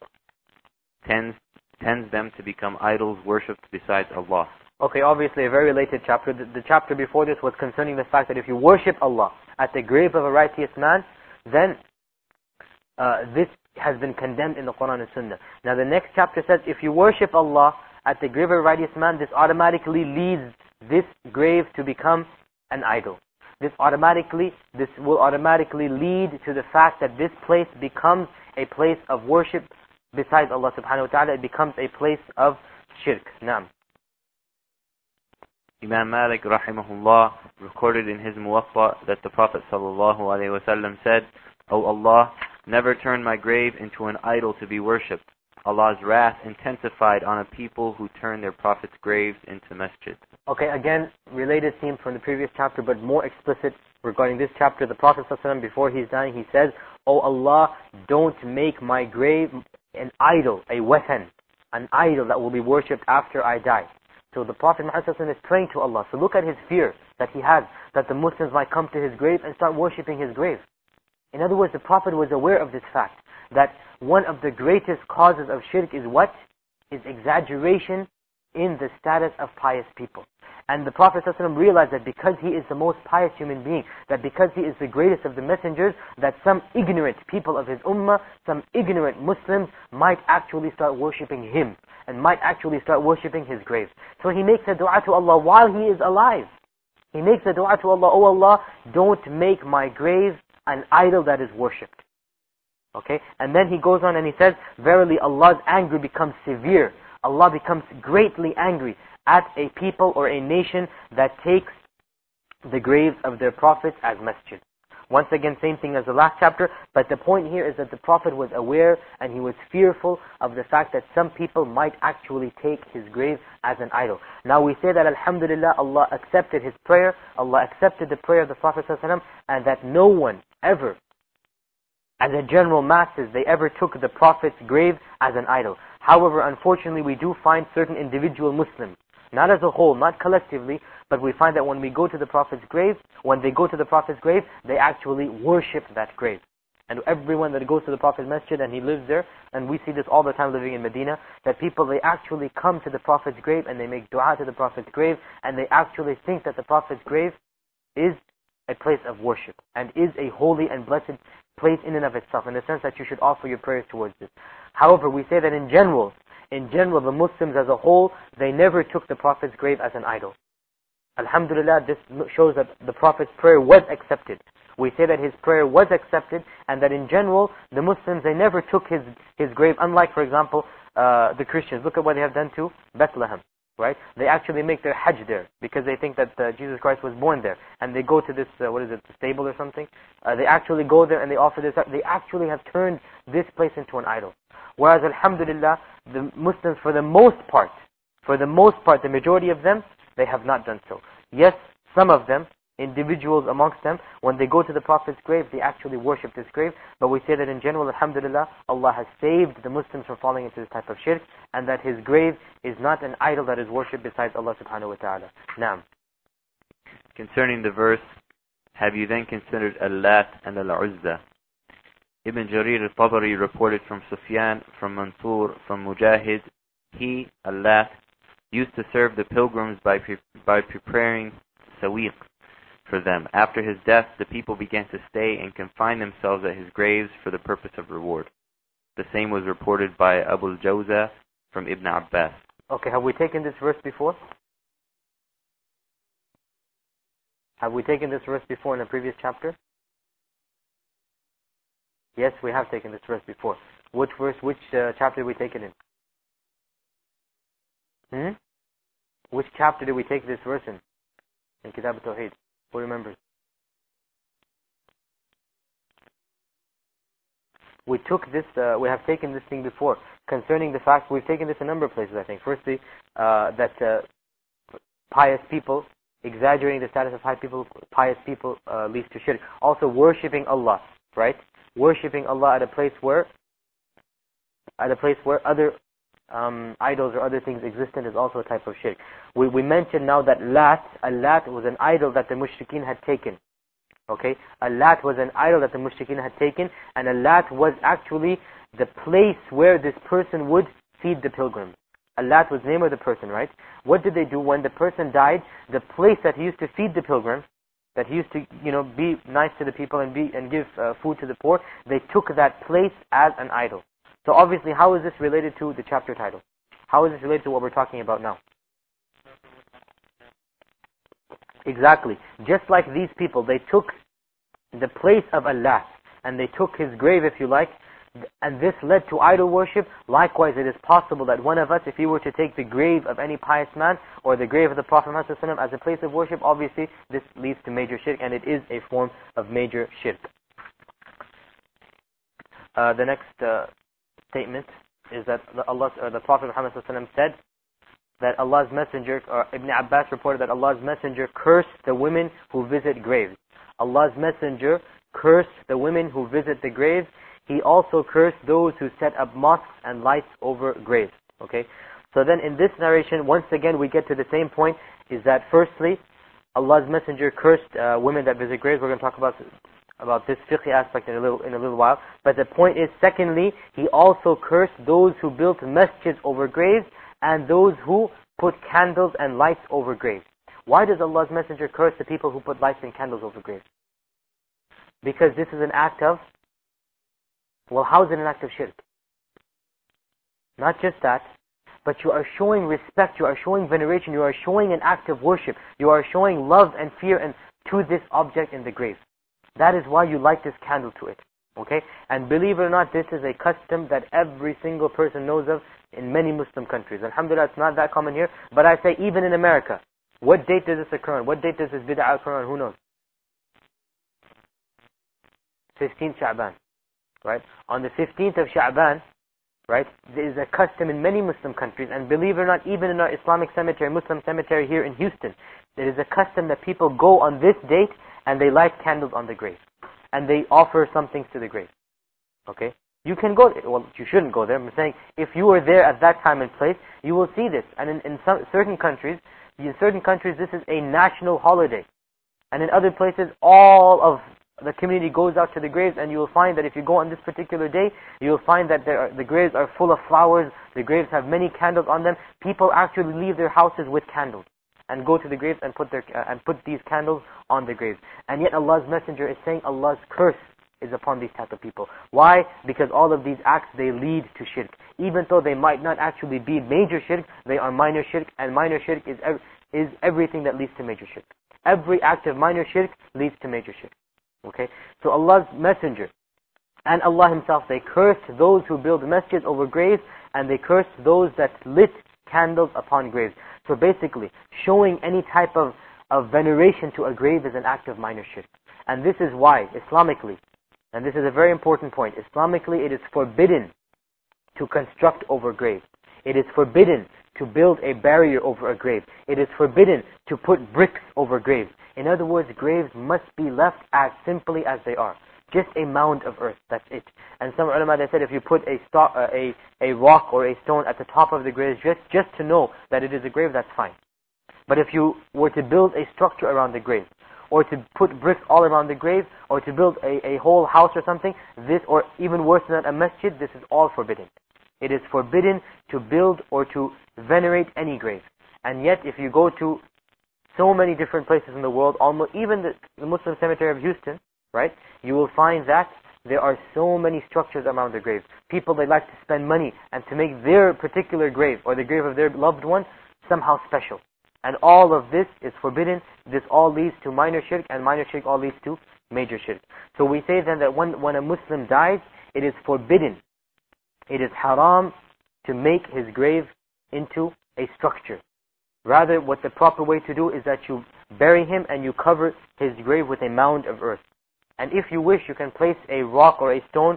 them to become idols worshipped besides Allah. Okay, obviously a very related chapter. The chapter before this was concerning the fact that if you worship Allah at the grave of a righteous man, then this has been condemned in the Quran and Sunnah. Now the next chapter says, if you worship Allah at the grave of a righteous man, this leads this grave to become an idol. This will automatically lead to the fact that this place becomes a place of worship besides Allah subhanahu wa ta'ala. It becomes a place of shirk. Naam. Imam Malik rahimahullah recorded in his Muwatta that the Prophet sallallahu alaihi wasallam said, "O Allah, never turn my grave into an idol to be worshipped. Allah's wrath intensified on a people who turn their Prophet's graves into masjid." Okay, again, related theme from the previous chapter, but more explicit regarding this chapter. The Prophet ﷺ, before he's dying, he says, "O Allah, don't make my grave an idol, a weapon, an idol that will be worshipped after I die." So the Prophet ﷺ is praying to Allah. So look at his fear that he has, that the Muslims might come to his grave and start worshipping his grave. In other words, the Prophet was aware of this fact, that one of the greatest causes of shirk is what? Is exaggeration in the status of pious people. And the Prophet ﷺ realized that because he is the most pious human being, that because he is the greatest of the messengers, that some ignorant people of his ummah, some ignorant Muslims might actually start worshipping him, and might actually start worshipping his grave. So he makes a dua to Allah while he is alive. He makes a dua to Allah, "O Allah, don't make my grave an idol that is worshipped." Okay? And then he goes on and he says, "Verily Allah's anger becomes severe. Allah becomes greatly angry at a people or a nation that takes the graves of their prophets as masjid." Once again, same thing as the last chapter, but the point here is that the Prophet was aware and he was fearful of the fact that some people might actually take his grave as an idol. Now we say that alhamdulillah, Allah accepted his prayer, Allah accepted the prayer of the Prophet ﷺ, and that no one ever, as a general masses, they ever took the Prophet's grave as an idol. However, unfortunately, we do find certain individual Muslims, not as a whole, not collectively, but we find that when we go to the Prophet's grave, they actually worship that grave. And everyone that goes to the Prophet's masjid and he lives there, and we see this all the time living in Medina, that people, they actually come to the Prophet's grave and they make dua to the Prophet's grave, and they actually think that the Prophet's grave is a place of worship, and is a holy and blessed place in and of itself, in the sense that you should offer your prayers towards it. However, we say that in general, the Muslims as a whole, they never took the Prophet's grave as an idol. Alhamdulillah, this shows that the Prophet's prayer was accepted. We say that his prayer was accepted, and that in general, the Muslims, they never took his grave, unlike, for example, the Christians. Look at what they have done to Bethlehem, right? They actually make their Hajj there, because they think that Jesus Christ was born there. And they go to this, the stable or something? They actually go there and they offer this. They actually have turned this place into an idol. Whereas, alhamdulillah, the Muslims, for the most part, the majority of them, they have not done so. Yes, some of them, individuals amongst them, when they go to the Prophet's grave, they actually worship this grave. But we say that in general, alhamdulillah, Allah has saved the Muslims from falling into this type of shirk, and that his grave is not an idol that is worshipped besides Allah subhanahu wa ta'ala. Naam. Concerning the verse, have you then considered Al-Lat and Al-Uzza? Ibn Jarir al-Tabari reported from Sufyan, from Mansur, from Mujahid, he, Al-Lat, used to serve the pilgrims by preparing sawiq for them. After his death, the people began to stay and confine themselves at his graves for the purpose of reward. The same was reported by Abu al-Jawza from Ibn Abbas. Okay, have we taken this verse before? Have we taken this verse before in the previous chapter? Yes, we have taken this verse before. Which verse, which chapter did we take it in? Which chapter did we take this verse in Kitab al-Tawheed? Who remembers? We took this, we have taken this thing before, concerning the fact, we've taken this a number of places, I think. Firstly, that pious people, exaggerating the status of pious people leads to shirk. Also, worshipping Allah, right? Worshipping Allah at a place where other idols or other things existent is also a type of shirk. We mentioned now that Al-Lat was an idol that the mushrikeen had taken. Okay? Al-Lat was an idol that the mushrikeen had taken, and Al-Lat was actually the place where this person would feed the pilgrims. Al-Lat was the name of the person, right? What did they do when the person died? The place that he used to feed the pilgrims, that he used to, be nice to the people and give food to the poor, they took that place as an idol. So obviously, how is this related to the chapter title? How is this related to what we're talking about now? Exactly. Just like these people, they took the place of Allah, and they took his grave, if you like, and this led to idol worship. Likewise, it is possible that one of us, if he were to take the grave of any pious man, or the grave of the Prophet Muhammad as a place of worship, obviously, this leads to major shirk, and it is a form of major shirk. The next statement is that the Prophet Muhammad said that Allah's Messenger, or Ibn Abbas reported that Allah's Messenger cursed the women who visit graves. Allah's Messenger cursed the women who visit the graves. He also cursed those who set up mosques and lights over graves. Okay? So then in this narration, once again we get to the same point, is that firstly, Allah's Messenger cursed women that visit graves. We're going to talk about this fiqh aspect in a little while. But the point is, secondly, he also cursed those who built masjids over graves and those who put candles and lights over graves. Why does Allah's Messenger curse the people who put lights and candles over graves? Because this is an act of, well, how is it an act of shirk? Not just that, but you are showing respect, you are showing veneration, you are showing an act of worship, you are showing love and fear to this object in the grave. That is why you light this candle to it. Okay? And believe it or not, this is a custom that every single person knows of in many Muslim countries. Alhamdulillah, it's not that common here, but I say even in America. What date does this occur on? What date does this bid'ah occur on? Who knows? 15th Sha'ban. Right? On the 15th of Sha'ban, right, there is a custom in many Muslim countries, and believe it or not, even in our Islamic cemetery, Muslim cemetery here in Houston, there is a custom that people go on this date and they light candles on the grave. And they offer some things to the grave. Okay? You can go there. Well, you shouldn't go there. I'm saying, if you were there at that time and place, you will see this. And in certain countries, this is a national holiday. And in other places, all of the community goes out to the graves, and you will find that if you go on this particular day, you will find that the graves are full of flowers, the graves have many candles on them. People actually leave their houses with candles and go to the graves and put these candles on the graves. And yet Allah's Messenger is saying Allah's curse is upon these type of people. Why? Because all of these acts, they lead to shirk. Even though they might not actually be major shirk, they are minor shirk, and minor shirk is everything that leads to major shirk. Every act of minor shirk leads to major shirk. Okay? So Allah's Messenger and Allah Himself, they cursed those who build masjids over graves, and they cursed those that lit candles upon graves. So basically, showing any type of veneration to a grave is an act of minor shirk. And this is why, Islamically, and this is a very important point, Islamically it is forbidden to construct over graves. It is forbidden to build a barrier over a grave. It is forbidden to put bricks over graves. In other words, graves must be left as simply as they are. Just a mound of earth, that's it. And some ulama, they said if you put a rock or a stone at the top of the grave just to know that it is a grave, that's fine. But if you were to build a structure around the grave, or to put bricks all around the grave, or to build a whole house or something, this, or even worse than that, a masjid, this is all forbidden. It is forbidden to build or to venerate any grave. And yet, if you go to so many different places in the world, almost even the Muslim cemetery of Houston, right? You will find that there are so many structures around the grave. People, they like to spend money and to make their particular grave or the grave of their loved one somehow special. And all of this is forbidden. This all leads to minor shirk, and minor shirk all leads to major shirk. So we say then that when a Muslim dies, it is forbidden. It is haram to make his grave into a structure. Rather, what the proper way to do is that you bury him and you cover his grave with a mound of earth. And if you wish, you can place a rock or a stone,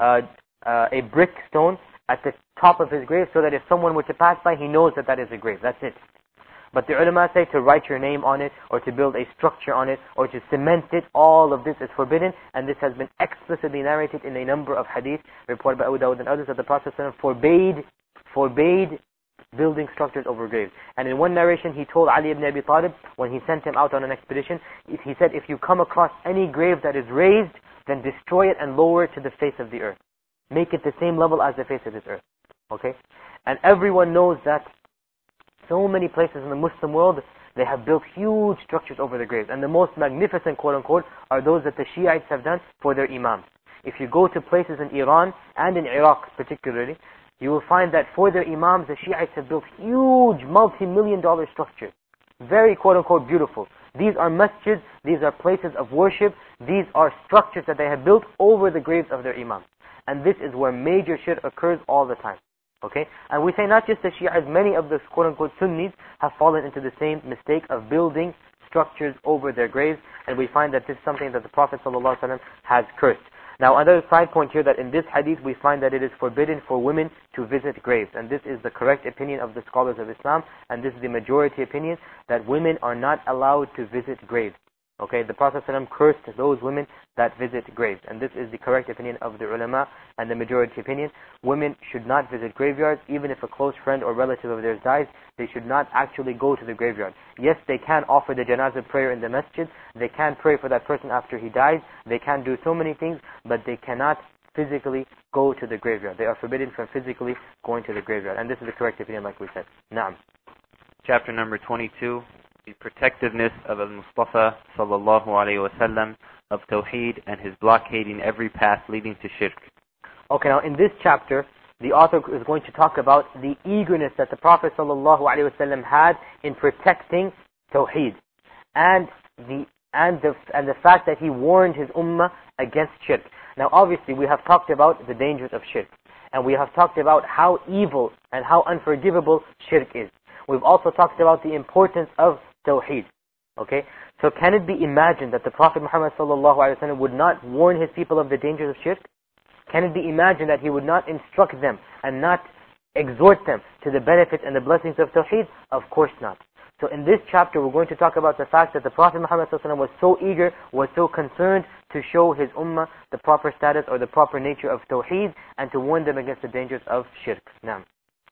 a brick stone, at the top of his grave, so that if someone were to pass by, he knows that that is a grave. That's it. But the ulama say to write your name on it, or to build a structure on it, or to cement it, all of this is forbidden. And this has been explicitly narrated in a number of hadith, reported by Abu Dawud and others, that the Prophet ﷺ forbade building structures over graves. And in one narration, he told Ali ibn Abi Talib, when he sent him out on an expedition, he said, if you come across any grave that is raised, then destroy it and lower it to the face of the earth. Make it the same level as the face of this earth. Okay? And everyone knows that so many places in the Muslim world, they have built huge structures over the graves. And the most magnificent, quote-unquote, are those that the Shiites have done for their imams. If you go to places in Iran and in Iraq particularly, you will find that for their imams, the Shiites have built huge multi-million-dollar structures. Very, quote-unquote, beautiful. These are masjids, these are places of worship, these are structures that they have built over the graves of their imams. And this is where major shirk occurs all the time. Okay? And we say not just the Shiites, many of the quote-unquote Sunnis have fallen into the same mistake of building structures over their graves, and we find that this is something that the Prophet ﷺ has cursed. Now, another side point here, that in this hadith we find that it is forbidden for women to visit graves. And this is the correct opinion of the scholars of Islam, and this is the majority opinion, that women are not allowed to visit graves. Okay, the Prophet ﷺ cursed those women that visit graves. And this is the correct opinion of the ulama and the majority opinion. Women should not visit graveyards. Even if a close friend or relative of theirs dies, they should not actually go to the graveyard. Yes, they can offer the janazah prayer in the masjid. They can pray for that person after he dies. They can do so many things, but they cannot physically go to the graveyard. They are forbidden from physically going to the graveyard. And this is the correct opinion, like we said. Naam. Chapter number 22. The protectiveness of Al-Mustafa sallallahu alayhi wasallam of Tawheed and his blockading every path leading to shirk. Okay, now in this chapter, the author is going to talk about the eagerness that the Prophet sallallahu alayhi wasallam had in protecting Tawheed, and the fact that he warned his ummah against shirk. Now obviously we have talked about the dangers of shirk, and we have talked about how evil and how unforgivable shirk is. We've also talked about the importance of Tawheed. Okay? So can it be imagined that the Prophet Muhammad ﷺ would not warn his people of the dangers of shirk? Can it be imagined that he would not instruct them and not exhort them to the benefits and the blessings of Tawheed? Of course not. So in this chapter we're going to talk about the fact that the Prophet Muhammad ﷺ was so eager, was so concerned to show his ummah the proper status or the proper nature of Tawheed, and to warn them against the dangers of shirk. Naam.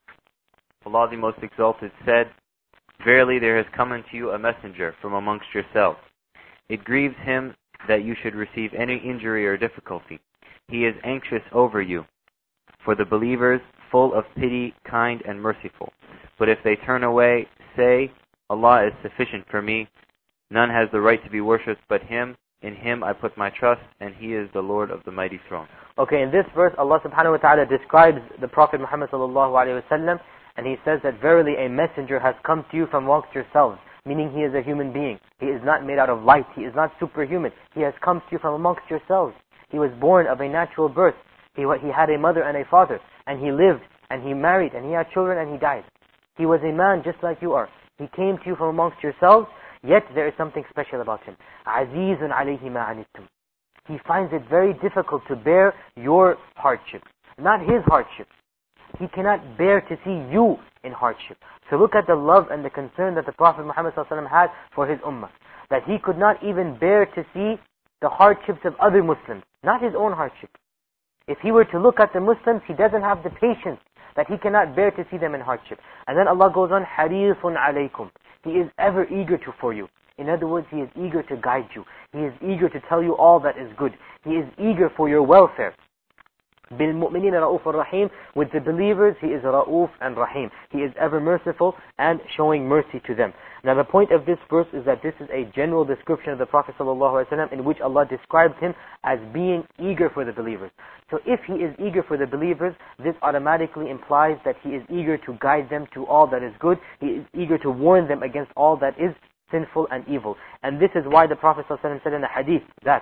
Allah the Most Exalted said, Verily there has come unto you a messenger from amongst yourselves. It grieves him that you should receive any injury or difficulty. He is anxious over you. For the believers, full of pity, kind and merciful. But if they turn away, say, Allah is sufficient for me. None has the right to be worshipped but Him. In Him I put my trust, and He is the Lord of the mighty throne. Okay, in this verse, Allah subhanahu wa ta'ala describes the Prophet Muhammad sallallahu alayhi wa sallam, and he says that verily a messenger has come to you from amongst yourselves, meaning he is a human being. He is not made out of light. He is not superhuman. He has come to you from amongst yourselves. He was born of a natural birth. He had a mother and a father, and he lived, and he married, and he had children, and he died. He was a man just like you are. He came to you from amongst yourselves, yet there is something special about him. Azizun alayhi ma anittum. He finds it very difficult to bear your hardships, not his hardships. He cannot bear to see you in hardship. So look at the love and the concern that the Prophet Muhammad ﷺ had for his ummah. That he could not even bear to see the hardships of other Muslims, not his own hardship. If he were to look at the Muslims, he doesn't have the patience that he cannot bear to see them in hardship. And then Allah goes on, حَرِيصٌ عَلَيْكُمْ. He is ever eager to for you. In other words, He is eager to guide you. He is eager to tell you all that is good. He is eager for your welfare. بِالْمُؤْمِنِينَ رَؤُوفٌ رَحِيمٌ. With the believers, He is Ra'uf and Rahim. He is ever merciful and showing mercy to them. Now the point of this verse is that this is a general description of the Prophet ﷺ in which Allah describes him as being eager for the believers. So if he is eager for the believers, this automatically implies that he is eager to guide them to all that is good. He is eager to warn them against all that is sinful and evil. And this is why the Prophet ﷺ said in the hadith that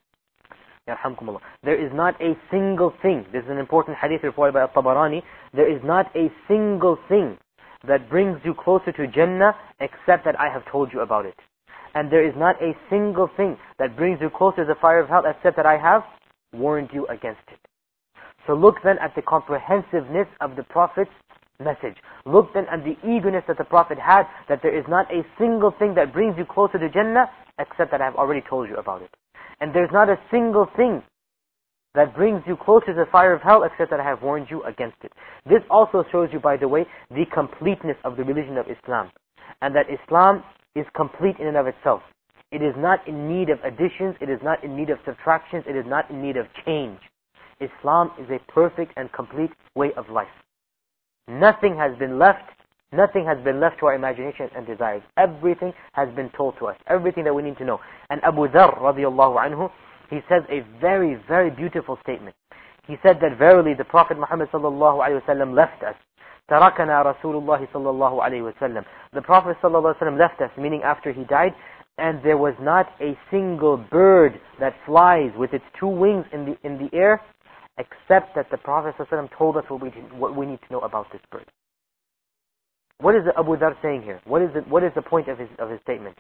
there is not a single thing, this is an important hadith reported by At-Tabarani, there is not a single thing that brings you closer to Jannah except that I have told you about it. And there is not a single thing that brings you closer to the fire of hell except that I have warned you against it. So look then at the comprehensiveness of the Prophet's message. Look then at the eagerness that the Prophet had, that there is not a single thing that brings you closer to Jannah except that I have already told you about it. And there's not a single thing that brings you closer to the fire of hell except that I have warned you against it. This also shows you, by the way, the completeness of the religion of Islam. And that Islam is complete in and of itself. It is not in need of additions, it is not in need of subtractions, it is not in need of change. Islam is a perfect and complete way of life. Nothing has been left to our imagination and desires. Everything has been told to us. Everything that we need to know. And Abu Dharr radiallahu anhu, he says a very, very beautiful statement. He said that verily the Prophet Muhammad sallallahu alayhi wa sallam left us. تَرَكَنَا رَسُولُ اللَّهِ صَلَّى اللَّهُ عَلَيْهِ وَسَلَّمْ. The Prophet sallallahu alayhi wa sallam left us, meaning after he died, and there was not a single bird that flies with its two wings in the air, except that the Prophet sallallahu alayhi wa sallam told us what we need to know about this bird. What is Abu Dharr saying here? What is the point of his statement?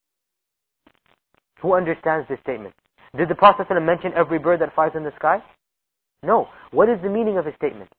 Who understands this statement? Did the Prophet ﷺ mention every bird that flies in the sky? No. What is the meaning of his statement?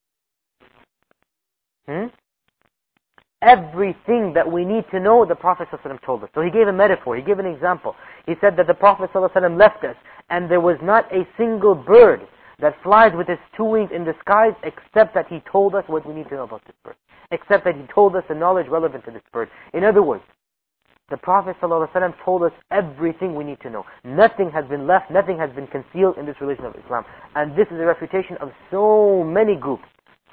Everything that we need to know, the Prophet ﷺ told us. So he gave a metaphor, he gave an example. He said that the Prophet ﷺ left us, and there was not a single bird that flies with its two wings in the skies, except that he told us what we need to know about this bird. Except that he told us the knowledge relevant to this bird. In other words, the Prophet ﷺ told us everything we need to know. Nothing has been left, nothing has been concealed in this religion of Islam. And this is a refutation of so many groups.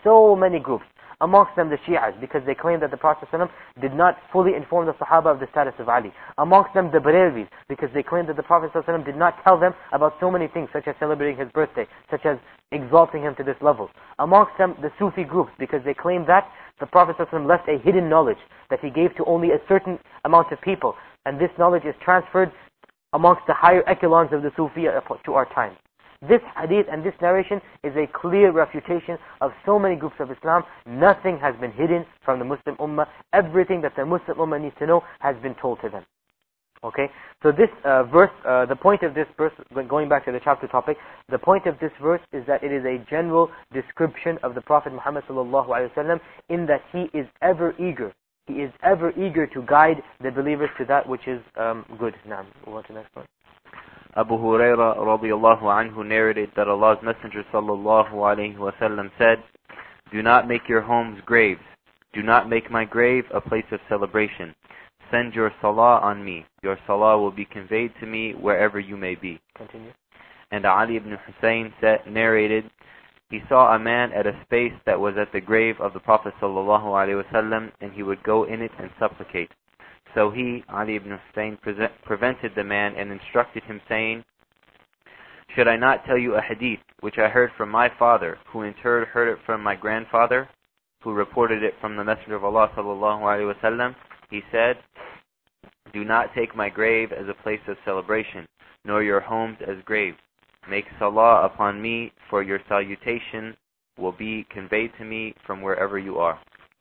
Amongst them the Shi'as, because they claim that the Prophet ﷺ did not fully inform the Sahaba of the status of Ali. Amongst them the Barelvis, because they claim that the Prophet ﷺ did not tell them about so many things, such as celebrating his birthday, such as exalting him to this level. Amongst them the Sufi groups, because they claim that the Prophet ﷺ left a hidden knowledge that he gave to only a certain amount of people. And this knowledge is transferred amongst the higher echelons of the Sufiya to our time. This hadith and this narration is a clear refutation of so many groups of Islam. Nothing has been hidden from the Muslim Ummah. Everything that the Muslim Ummah needs to know has been told to them. Okay, so this verse, the point of this verse, going back to the chapter topic, the point of this verse is that it is a general description of the Prophet Muhammad sallallahu alaihi wasallam, in that he is ever eager. He is ever eager to guide the believers to that which is good. Now, move on to the next one. Abu Huraira radiallahu anhu narrated that Allah's Messenger sallallahu alayhi wa sallam said, "Do not make your homes graves. Do not make my grave a place of celebration. Send your salah on me. Your salah will be conveyed to me wherever you may be." Continue. And Ali ibn Hussein narrated, he saw a man at a space that was at the grave of the Prophet sallallahu alayhi wa sallam, and he would go in it and supplicate. So he, Ali ibn Hussein, prevented the man and instructed him, saying, "Should I not tell you a hadith which I heard from my father, who in turn heard it from my grandfather, who reported it from the Messenger of Allah sallallahu alaihi wasallam? He said, 'Do not take my grave as a place of celebration, nor your homes as graves. Make salah upon me, for your salutation will be conveyed to me from wherever you are.'"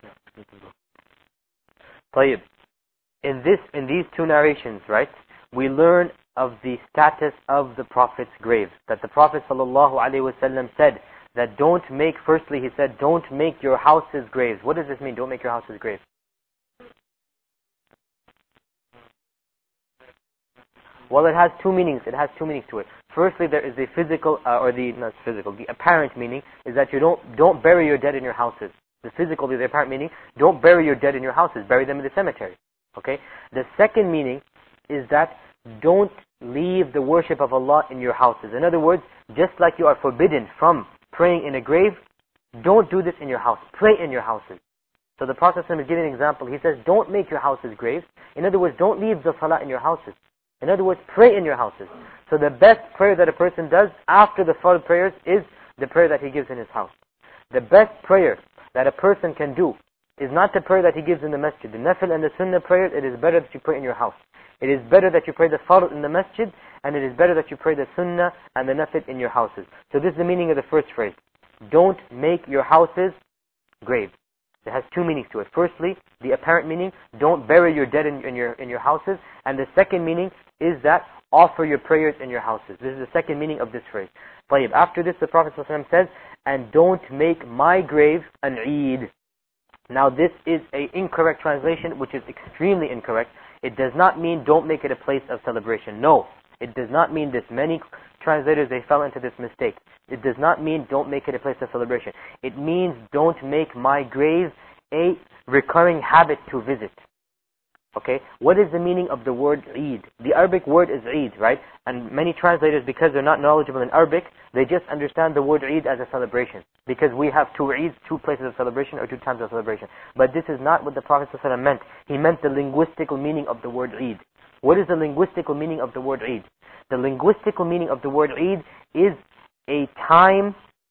طيب. In these two narrations, right, we learn of the status of the Prophet's grave. That the Prophet sallallahu alaihi wasallam said that don't make, firstly he said, don't make your houses graves. What does this mean, don't make your houses graves? Well, it has two meanings. It has two meanings to it. Firstly, there is the physical, the apparent meaning is that you don't bury your dead in your houses. The physical, the apparent meaning, don't bury your dead in your houses. Bury them in the cemetery. Okay? The second meaning is that don't leave the worship of Allah in your houses. In other words, just like you are forbidden from praying in a grave, don't do this in your house. Pray in your houses. So the Prophet ﷺ is giving an example. He says, don't make your houses graves. In other words, don't leave the salah in your houses. In other words, pray in your houses. So the best prayer that a person does after the fard prayers is the prayer that he gives in his house. The best prayer that a person can do is not the prayer that he gives in the masjid. The nafil and the sunnah prayers, it is better that you pray in your house. It is better that you pray the fard in the masjid, and it is better that you pray the sunnah and the nafil in your houses. So this is the meaning of the first phrase. Don't make your houses graves. It has two meanings to it. Firstly, the apparent meaning, don't bury your dead in your houses. And the second meaning is that offer your prayers in your houses. This is the second meaning of this phrase. طيب. After this, the Prophet ﷺ says, and don't make my grave an Eid. Now this is an incorrect translation, which is extremely incorrect. It does not mean don't make it a place of celebration. No, it does not mean this. Many translators, they fell into this mistake. It does not mean don't make it a place of celebration. It means don't make my grave a recurring habit to visit. Okay? What is the meaning of the word Eid? The Arabic word is Eid, right? And many translators, because they're not knowledgeable in Arabic, they just understand the word Eid as a celebration. Because we have two Eids, two places of celebration or two times of celebration. But this is not what the Prophet ﷺ meant. He meant the linguistical meaning of the word Eid. What is the linguistical meaning of the word Eid? The linguistical meaning of the word Eid is a time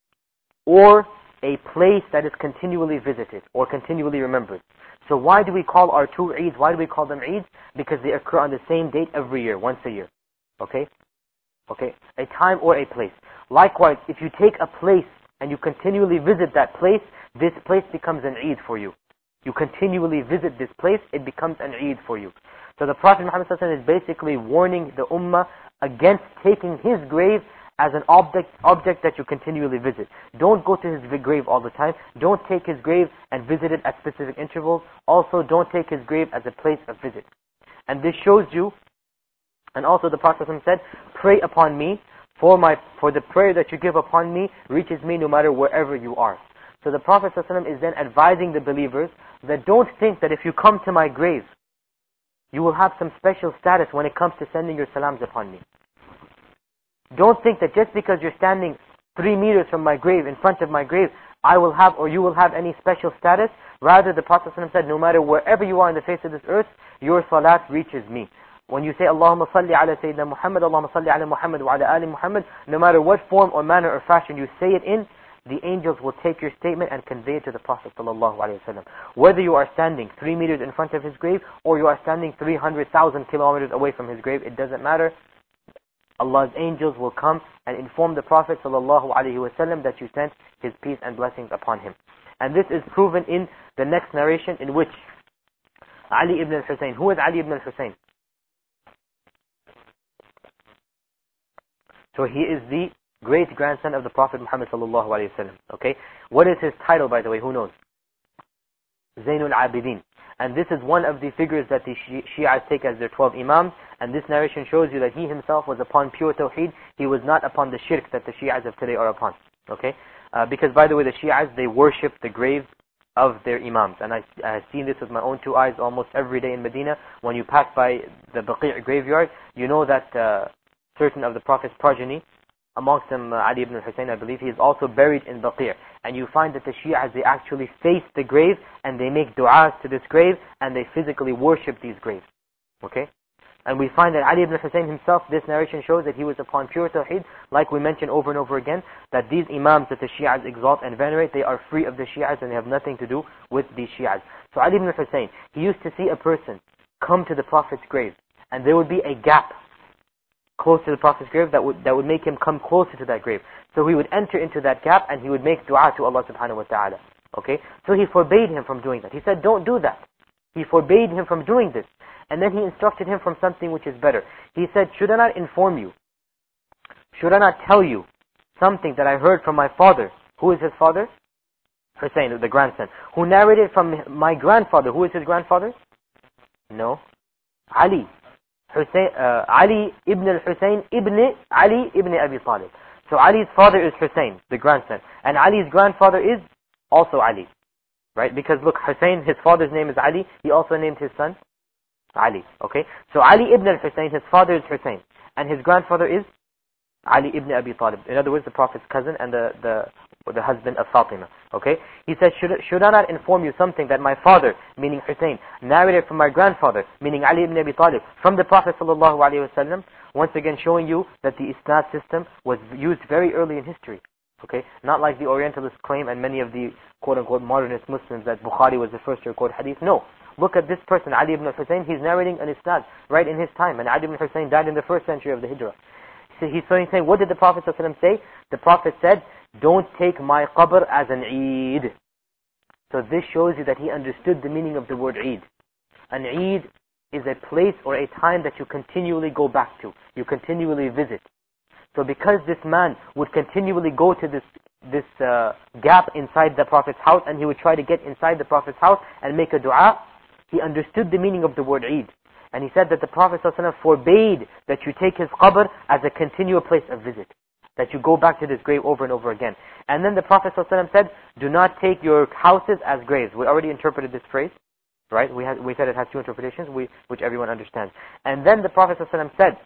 or a place that is continually visited or continually remembered. So why do we call our two Eids, why do we call them Eids? Because they occur on the same date every year, once a year. Okay? Okay? A time or a place. Likewise, if you take a place and you continually visit that place, this place becomes an Eid for you. You continually visit this place, it becomes an Eid for you. So the Prophet Muhammad ﷺ is basically warning the Ummah against taking his grave as an object that you continually visit. Don't go to his grave all the time. Don't take his grave and visit it at specific intervals. Also, don't take his grave as a place of visit. And this shows you, and also the Prophet ﷺ said, pray upon me, for the prayer that you give upon me reaches me no matter wherever you are. So the Prophet ﷺ is then advising the believers that don't think that if you come to my grave, you will have some special status when it comes to sending your salams upon me. Don't think that just because you're standing 3 meters from my grave, in front of my grave, I will have or you will have any special status. Rather, the Prophet ﷺ said, no matter wherever you are on the face of this earth, your salat reaches me. When you say, Allahumma salli ala Sayyidina Muhammad, Allahumma salli ala Muhammad wa ala ali Muhammad, no matter what form or manner or fashion you say it in, the angels will take your statement and convey it to the Prophet ﷺ. Whether you are standing 3 meters in front of his grave, or you are standing 300,000 kilometers away from his grave, it doesn't matter. Allah's angels will come and inform the Prophet ﷺ that you sent his peace and blessings upon him. And this is proven in the next narration, in which Ali ibn al-Husayn. Who is Ali ibn al-Husayn? So he is the great-grandson of the Prophet Muhammad ﷺ. Okay? What is his title, by the way? Who knows? Zainul Abidin. And this is one of the figures that the Shi'as take as their 12 Imams. And this narration shows you that he himself was upon pure Tawheed. He was not upon the shirk that the Shi'as of today are upon. Okay? Because, by the way, the Shi'as, they worship the graves of their Imams. And I have seen this with my own 2 eyes almost every day in Medina. When you pass by the Baqi' graveyard, you know that certain of the Prophet's progeny, amongst them Ali ibn al-Husayn, I believe, he is also buried in Baqi'. And you find that the Shi'as, they actually face the grave and they make du'as to this grave and they physically worship these graves. Okay? And we find that Ali ibn al-Husayn himself, this narration shows that he was upon pure Tawheed, like we mentioned over and over again, that these Imams that the Shi'as exalt and venerate, they are free of the Shi'as and they have nothing to do with the Shi'as. So Ali ibn al-Husayn, he used to see a person come to the Prophet's grave and there would be a gap close to the Prophet's grave that would make him come closer to that grave. So he would enter into that gap and he would make dua to Allah subhanahu wa ta'ala. Okay? So he forbade him from doing that. He said, don't do that. He forbade him from doing this. And then he instructed him from something which is better. He said, should I not inform you? Should I not tell you something that I heard from my father Who is his father? Hussein, the grandson. Who narrated from my grandfather? Who is his grandfather? No. Ali. Ali ibn al-Hussein ibn Ali ibn Abi Talib. So Ali's father is Hussein, the grandson. And Ali's grandfather is also Ali. Right? Because look, Hussein, his father's name is Ali. He also named his son Ali. Okay? So Ali ibn al-Hussein, his father is Hussein. And his grandfather is Ali ibn Abi Talib. In other words, the Prophet's cousin and the husband of Fatima. Okay? He said, should I not inform you something that my father, meaning Hussein, narrated from my grandfather, meaning Ali ibn Abi Talib, from the Prophet sallallahu alaihi wasallam? Once again showing you that the isnad system was used very early in history. Okay? Not like the Orientalists claim and many of the quote-unquote modernist Muslims that Bukhari was the first to record hadith. No. Look at this person, Ali ibn Hussein, he's narrating an isnad right in his time. And Ali ibn Hussein died in the 1st century of the Hijrah. So he's saying, what did the Prophet ﷺ say? The Prophet said, don't take my qabr as an Eid. So this shows you that he understood the meaning of the word Eid. An Eid is a place or a time that you continually go back to. You continually visit. So because this man would continually go to this gap inside the Prophet's house, and he would try to get inside the Prophet's house and make a dua, he understood the meaning of the word Eid. And he said that the Prophet ﷺ forbade that you take his qabr as a continual place of visit. That you go back to this grave over and over again. And then the Prophet ﷺ said, do not take your houses as graves. We already interpreted this phrase, right? We said it has two interpretations, which everyone understands. And then the Prophet ﷺ said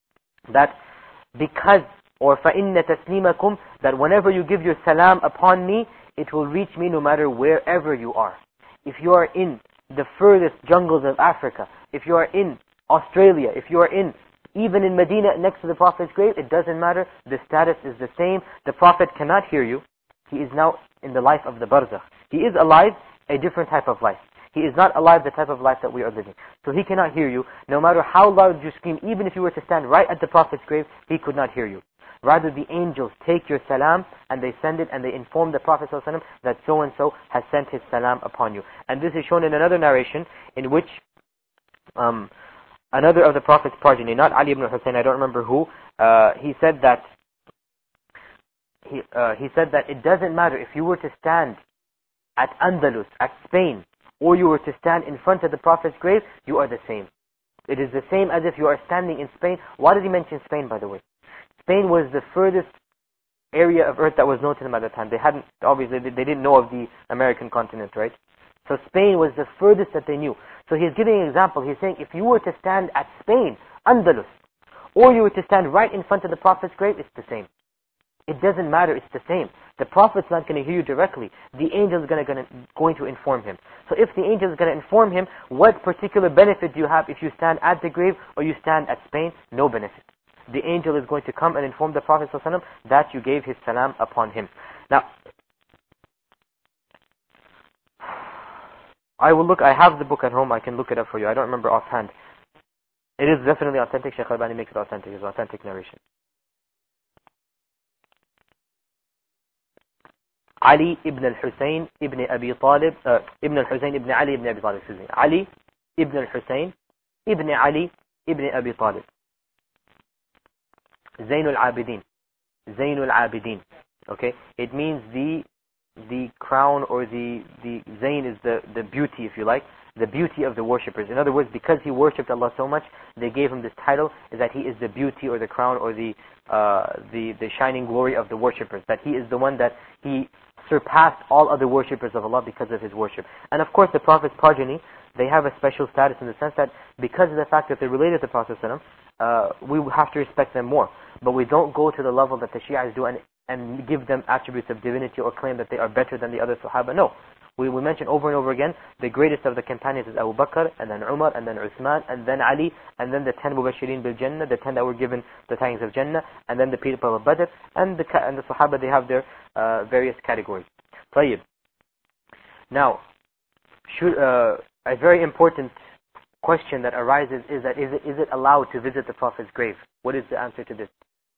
that because, or فَإِنَّ تَسْلِيمَكُمْ, that whenever you give your salam upon me, it will reach me no matter wherever you are. If you are in the furthest jungles of Africa, if you are in Australia, if you are even in Medina next to the Prophet's grave, it doesn't matter. The status is the same. The Prophet cannot hear you. He is now in the life of the barzakh. He is alive, a different type of life. He is not alive the type of life that we are living. So he cannot hear you. No matter how loud you scream, even if you were to stand right at the Prophet's grave, he could not hear you. Rather, the angels take your salam and they send it and they inform the Prophet ﷺ that so-and-so has sent his salam upon you. And this is shown in another narration in which another of the Prophet's progeny, not Ali ibn Hussein, I don't remember who, he said that it doesn't matter if you were to stand at Andalus, at Spain, or you were to stand in front of the Prophet's grave, you are the same. It is the same as if you are standing in Spain. Why did he mention Spain, by the way? Spain was the furthest area of earth that was known to them at the time. Obviously, they didn't know of the American continent, right? So Spain was the furthest that they knew. So he's giving an example. He's saying, if you were to stand at Spain, Andalus, or you were to stand right in front of the Prophet's grave, it's the same. It doesn't matter, it's the same. The Prophet's not going to hear you directly. The angel is going to inform him. So if the angel is going to inform him, what particular benefit do you have if you stand at the grave or you stand at Spain? No benefit. The angel is going to come and inform the Prophet ﷺ that you gave his salam upon him. Now, I have the book at home, I can look it up for you. I don't remember offhand. It is definitely authentic. Shaykh Albani makes it authentic. It's authentic narration. Ali ibn al-Husayn ibn Abi Talib, ibn al-Husayn ibn Ali ibn Abi Talib, excuse me. Ali ibn al-Husayn ibn Ali ibn Abi Talib. Zainul Abidin. Zainul Abidin. Okay? It means the crown, or the Zain is the beauty, if you like, the beauty of the worshippers. In other words, because he worshipped Allah so much, they gave him this title, is that he is the beauty or the crown or the shining glory of the worshippers. That he is the one that he surpassed all other worshippers of Allah because of his worship. And of course, the Prophet's progeny, they have a special status in the sense that because of the fact that they're related to the Prophet ﷺ, we have to respect them more. But we don't go to the level that the Shi'as do and give them attributes of divinity or claim that they are better than the other Sahaba. No. We mention over and over again, the greatest of the companions is Abu Bakr, and then Umar, and then Uthman, and then Ali, and then the 10 Mubashirin bil Jannah, the 10 that were given the tidings of Jannah, and then the people of Badr, and the Sahaba, they have their various categories. طيب. Now, a very important question that arises is that is it allowed to visit the Prophet's grave? What is the answer to this?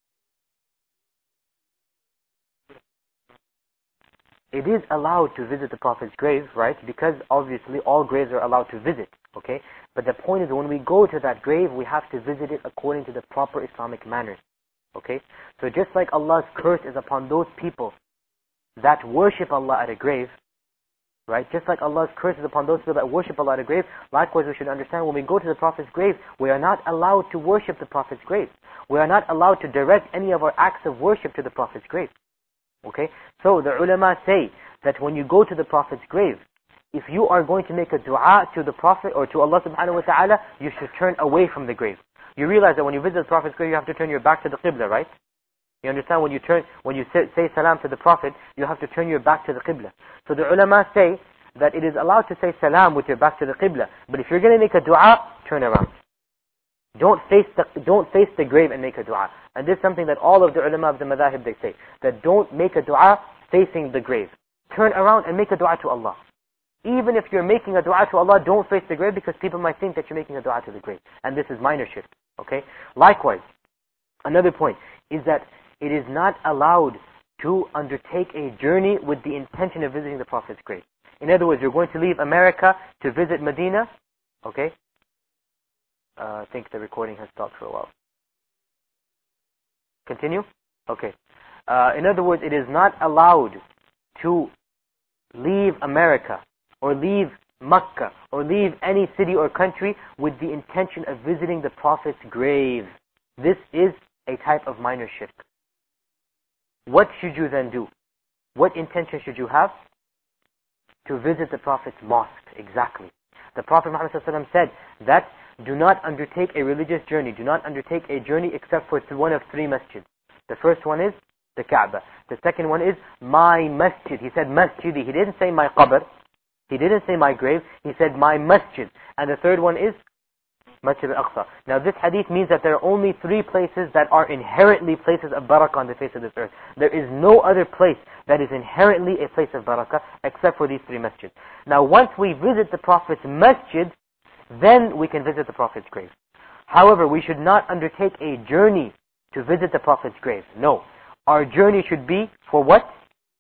It is allowed to visit the Prophet's grave, right? Because obviously all graves are allowed to visit, okay? But the point is, when we go to that grave, we have to visit it according to the proper Islamic manners, okay? So just like Allah's curse is upon those people that worship Allah at a grave, right? Just like Allah's curses upon those people that worship Allah at a grave, likewise we should understand when we go to the Prophet's grave, we are not allowed to worship the Prophet's grave. We are not allowed to direct any of our acts of worship to the Prophet's grave. Okay? So the ulama say that when you go to the Prophet's grave, if you are going to make a dua to the Prophet or to Allah subhanahu wa ta'ala, you should turn away from the grave. You realize that when you visit the Prophet's grave, you have to turn your back to the Qibla, right? You understand when you say salam to the Prophet, you have to turn your back to the Qibla. So the ulama say that it is allowed to say salam with your back to the Qibla. But if you're going to make a dua, turn around. Don't face the grave and make a dua. And this is something that all of the ulama of the madhahib, they say, that don't make a dua facing the grave. Turn around and make a dua to Allah. Even if you're making a dua to Allah, don't face the grave, because people might think that you're making a dua to the grave. And this is minor shirk. Okay? Likewise, another point is that it is not allowed to undertake a journey with the intention of visiting the Prophet's grave. In other words, you're going to leave America to visit Medina. Okay? I think the recording has stopped for a while. Continue? Okay. In other words, it is not allowed to leave America or leave Mecca or leave any city or country with the intention of visiting the Prophet's grave. This is a type of minor shirk. What should you then do? What intention should you have? To visit the Prophet's mosque. Exactly. The Prophet Muhammad said that do not undertake a religious journey. Do not undertake a journey except for one of three masjids. The first one is the Kaaba. The second one is my masjid. He said masjidi. He didn't say my qabr. He didn't say my grave. He said my masjid. And the third one is Masjid al-Aqsa. Now this hadith means that there are only three places that are inherently places of barakah on the face of this earth. There is no other place that is inherently a place of barakah except for these three masjids. Now once we visit the Prophet's masjid, then we can visit the Prophet's grave. However, we should not undertake a journey to visit the Prophet's grave. No. Our journey should be for what?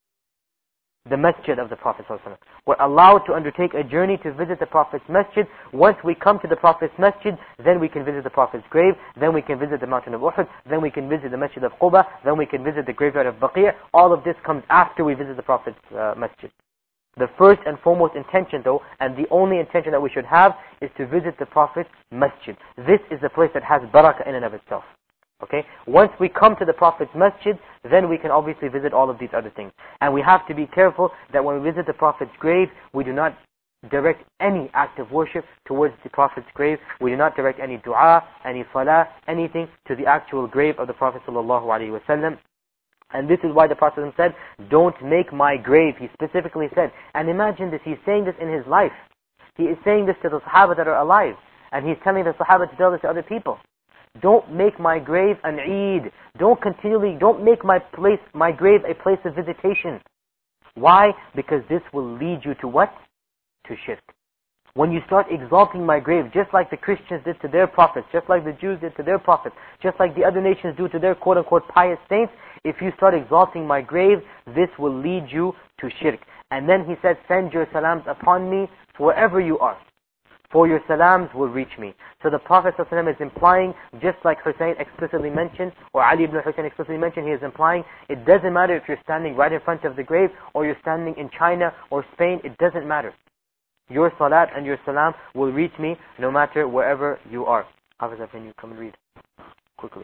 The masjid of the Prophet ﷺ. We're allowed to undertake a journey to visit the Prophet's masjid. Once we come to the Prophet's masjid, then we can visit the Prophet's grave, then we can visit the mountain of Uhud, then we can visit the masjid of Quba, then we can visit the graveyard of Baqi'. All of this comes after we visit the Prophet's masjid. The first and foremost intention though, and the only intention that we should have, is to visit the Prophet's masjid. This is the place that has barakah in and of itself. Okay? Once we come to the Prophet's masjid, then we can obviously visit all of these other things. And we have to be careful that when we visit the Prophet's grave, we do not direct any act of worship towards the Prophet's grave. We do not direct any dua, any salah, anything to the actual grave of the Prophet ﷺ. And this is why the Prophet said, don't make my grave. He specifically said, and imagine this, he's saying this in his life. He is saying this to the Sahaba that are alive. And he's telling the Sahaba to tell this to other people. Don't make my grave an Eid. Don't make my grave a place of visitation. Why? Because this will lead you to what? To shirk. When you start exalting my grave, just like the Christians did to their prophets, just like the Jews did to their prophets, just like the other nations do to their quote-unquote pious saints, if you start exalting my grave, this will lead you to shirk. And then he said, send your salams upon me wherever you are, for your salams will reach me. So the Prophet ﷺ is implying, just like Hussein explicitly mentioned, or Ali ibn Hussein explicitly mentioned, he is implying, it doesn't matter if you're standing right in front of the grave, or you're standing in China or Spain, it doesn't matter. Your salat and your salam will reach me no matter wherever you are. Hafiz, can you come and read quickly?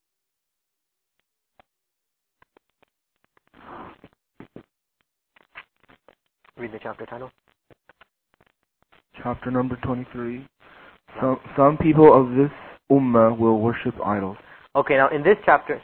Read the chapter title. Chapter number 23. Some people of this ummah will worship idols. Okay, now in this chapter,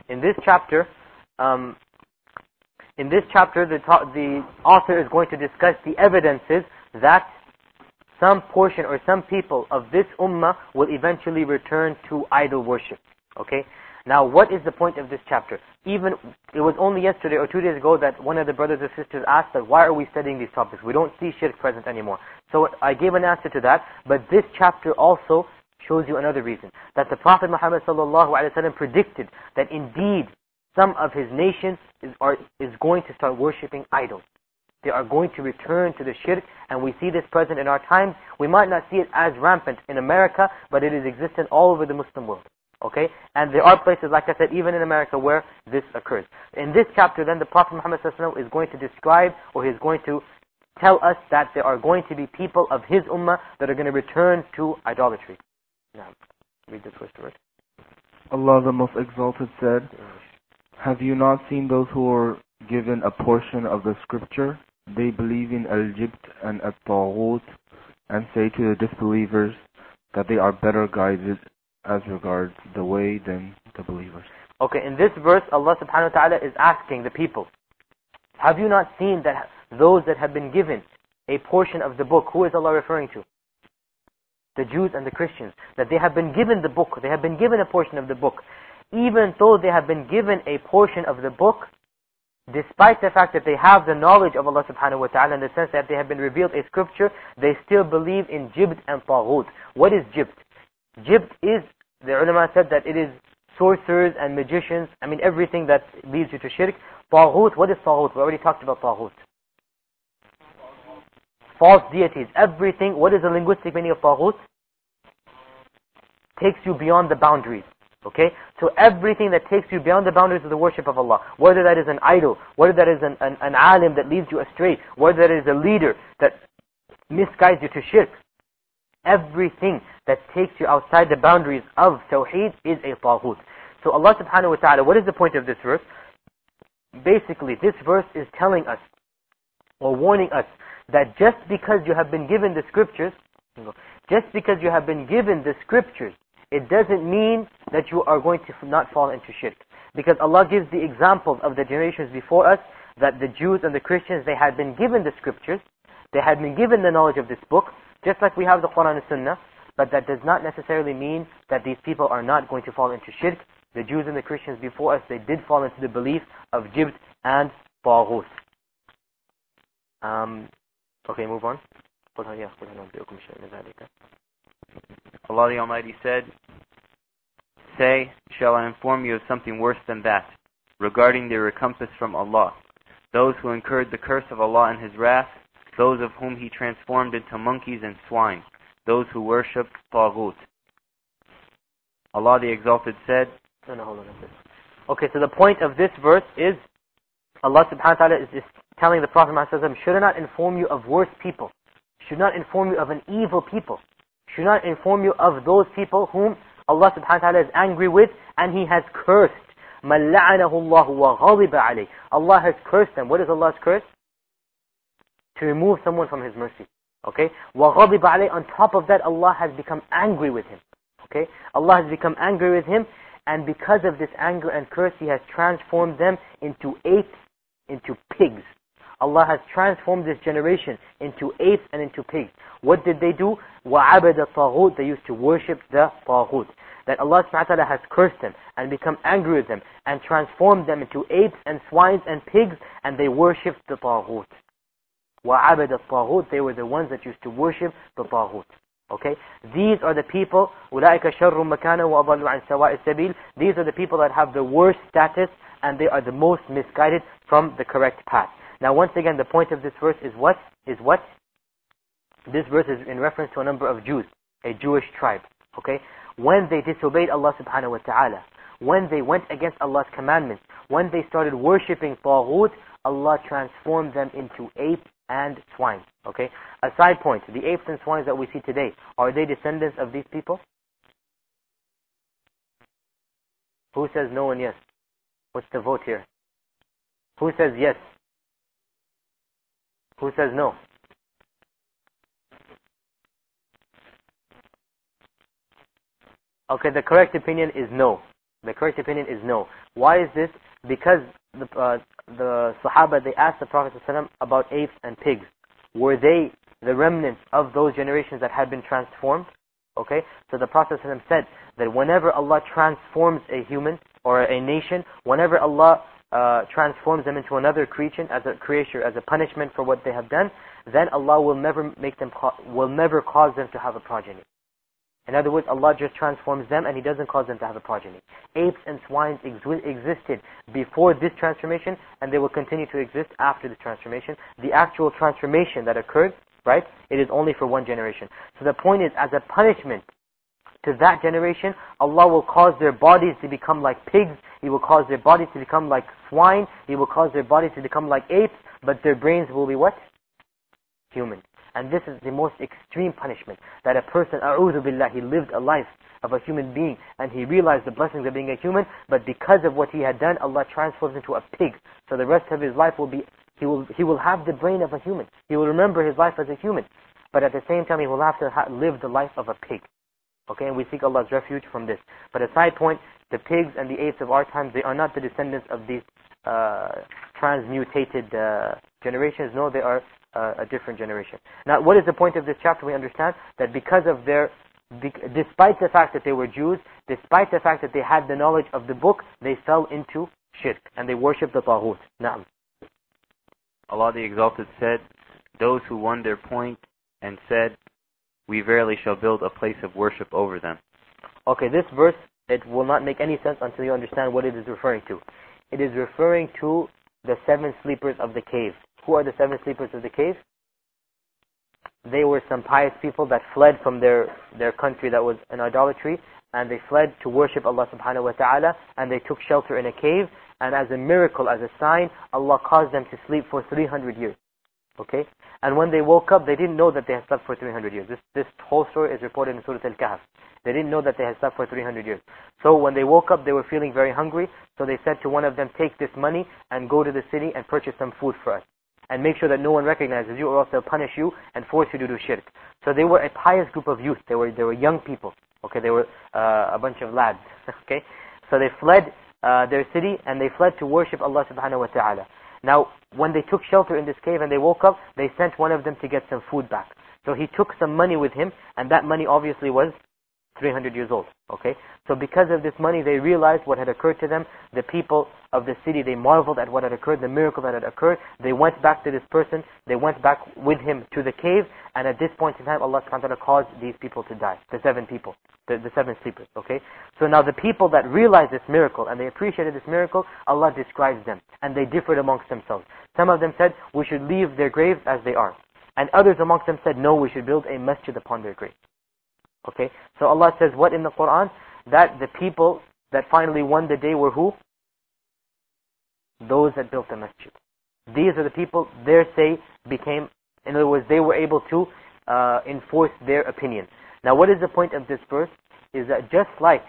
the author is going to discuss the evidences that some portion or some people of this ummah will eventually return to idol worship. Okay? Now, what is the point of this chapter? It was only yesterday or 2 days ago that one of the brothers or sisters asked us, why are we studying these topics? We don't see shirk present anymore. So I gave an answer to that, but this chapter also shows you another reason. That the Prophet Muhammad ﷺ predicted that indeed some of his nation is going to start worshipping idols. They are going to return to the shirk, and we see this present in our times. We might not see it as rampant in America, but it is existent all over the Muslim world. Okay? And there are places, like I said, even in America where this occurs. In this chapter then, the Prophet Muhammad ﷺ is going to describe, or he's going to tell us that there are going to be people of his ummah that are going to return to idolatry. Now, read this first word. Allah the Most Exalted said, "Have you not seen those who are given a portion of the scripture? They believe in al-jibt and at-taghut, and say to the disbelievers that they are better guided as regards the way than the believers." Okay, in this verse, Allah subhanahu wa ta'ala is asking the people, have you not seen that those that have been given a portion of the book, who is Allah referring to? The Jews and the Christians. That they have been given the book, they have been given a portion of the book. Even though they have been given a portion of the book, despite the fact that they have the knowledge of Allah subhanahu wa ta'ala, in the sense that they have been revealed a scripture, they still believe in jibt and taghut. What is jibt? Jibt is, the ulama said that it is sorcerers and magicians, everything that leads you to shirk. Taghut, what is taghut? We already talked about taghut. False deities, everything. What is the linguistic meaning of taghut? Takes you beyond the boundaries. Okay? So everything that takes you beyond the boundaries of the worship of Allah, whether that is an idol, whether that is an alim that leads you astray, whether that is a leader that misguides you to shirk, everything that takes you outside the boundaries of tawheed is a taghut. So Allah subhanahu wa ta'ala, what is the point of this verse? Basically, this verse is telling us, or warning us, that just because you have been given the scriptures, it doesn't mean that you are going to not fall into shirk. Because Allah gives the examples of the generations before us, that the Jews and the Christians, they had been given the scriptures, they had been given the knowledge of this book, just like we have the Quran and Sunnah, but that does not necessarily mean that these people are not going to fall into shirk. The Jews and the Christians before us, they did fall into the belief of jibt and taghut. Okay, move on. Allah the Almighty said, "Say, shall I inform you of something worse than that, regarding their recompense from Allah? Those who incurred the curse of Allah and His wrath, those of whom He transformed into monkeys and swine, those who worshipped taghut." Allah the Exalted said, Okay, so the point of this verse is, Allah subhanahu wa ta'ala is just telling the Prophet ﷺ, should I not inform you of worse people? Should not inform you of an evil people? Should not inform you of those people whom Allah subhanahu wa ta'ala is angry with and He has cursed? مَنْ لَعَنَهُ اللَّهُ وَغَضِبَ عَلَيْهِ. Allah has cursed them. What is Allah's curse? To remove someone from His mercy. Okay? وَغَضِبَ عَلَيْهِ. On top of that, Allah has become angry with him. Okay? Allah has become angry with him, and because of this anger and curse, He has transformed them into apes, into pigs. Allah has transformed this generation into apes and into pigs. What did they do? وَعَبَدَ الطَّاغُوتِ. They used to worship the taghut. That Allah subhanahu wa ta'ala has cursed them and become angry with them and transformed them into apes and swines and pigs, and they worshipped the taghut. وَعَبَدَ الطَّاغُوتِ. They were the ones that used to worship the taghut. Okay? These are the people, أُولَٰئِكَ شَرٌّ مَكَانًا وَأَضَلُّ عَنْ سَوَاءِ السَّبِيلِ. These are the people that have the worst status, and they are the most misguided from the correct path. Now once again, the point of this verse is what? This verse is in reference to a number of Jews, a Jewish tribe. Okay? When they disobeyed Allah subhanahu wa ta'ala, when they went against Allah's commandments, when they started worshipping taghut, Allah transformed them into apes and swine. Okay? A side point, the apes and swines that we see today, are they descendants of these people? Who says no and yes? What's the vote here? Who says yes? Who says no? Okay, the correct opinion is no. The correct opinion is no. Why is this? Because the Sahaba, they asked the Prophet ﷺ about apes and pigs. Were they the remnants of those generations that had been transformed? Okay, so the Prophet ﷺ said that whenever Allah transforms a human or a nation, whenever Allah transforms them into another creation as a punishment for what they have done, then Allah will never cause them to have a progeny. In other words, Allah just transforms them and He doesn't cause them to have a progeny. Apes and swines existed before this transformation, and they will continue to exist after the transformation. The actual transformation that occurred, right, it is only for one generation. So the point is, as a punishment to that generation, Allah will cause their bodies to become like pigs. He will cause their bodies to become like swine. He will cause their bodies to become like apes. But their brains will be what? Human. And this is the most extreme punishment. That a person, a'udhu billah, he lived a life of a human being and he realized the blessings of being a human, but because of what he had done, Allah transforms him into a pig. So the rest of his life will be, he will have the brain of a human. He will remember his life as a human. But at the same time, he will have to live the life of a pig. Okay, and we seek Allah's refuge from this. But a side point, the pigs and the apes of our times, they are not the descendants of these transmutated generations. No, they are a different generation. Now, what is the point of this chapter? We understand that because of their, despite the fact that they were Jews, despite the fact that they had the knowledge of the book, they fell into shirk and they worshipped the taghut. Na'am. Allah the Exalted said, those who won their point and said, we verily shall build a place of worship over them. Okay, this verse, it will not make any sense until you understand what it is referring to. It is referring to the 7 sleepers of the cave. Who are the 7 sleepers of the cave? They were some pious people that fled from their country that was in idolatry, and they fled to worship Allah subhanahu wa ta'ala, and they took shelter in a cave, and as a miracle, as a sign, Allah caused them to sleep for 300 years. Okay? And when they woke up, they didn't know that they had slept for 300 years. This whole story is reported in Surah Al-Kahf. They didn't know that they had slept for 300 years. So when they woke up, they were feeling very hungry, so they said to one of them, take this money and go to the city and purchase some food for us. And make sure that no one recognizes you, or else they'll punish you and force you to do shirk. So they were a pious group of youth. They were young people. Okay, they were a bunch of lads. Okay, so they fled their city and they fled to worship Allah subhanahu wa ta'ala. Now, when they took shelter in this cave and they woke up, they sent one of them to get some food back. So he took some money with him, and that money obviously was 300 years old. Okay, so because of this money, they realized what had occurred to them. The people of the city, they marveled at what had occurred, the miracle that had occurred. They went back to this person. They went back with him to the cave, and at this point in time, Allah subhanahu wa ta'ala caused these people to die. The 7 people, the 7 sleepers. Okay, so now the people that realized this miracle and they appreciated this miracle, Allah describes them, and they differed amongst themselves. Some of them said, we should leave their graves as they are. And others amongst them said, no, we should build a masjid upon their graves. Okay, so Allah says what in the Quran? That the people that finally won the day were who? Those that built the masjid. These are the people, their say became, in other words, they were able to enforce their opinion. Now what is the point of this verse? Is that just like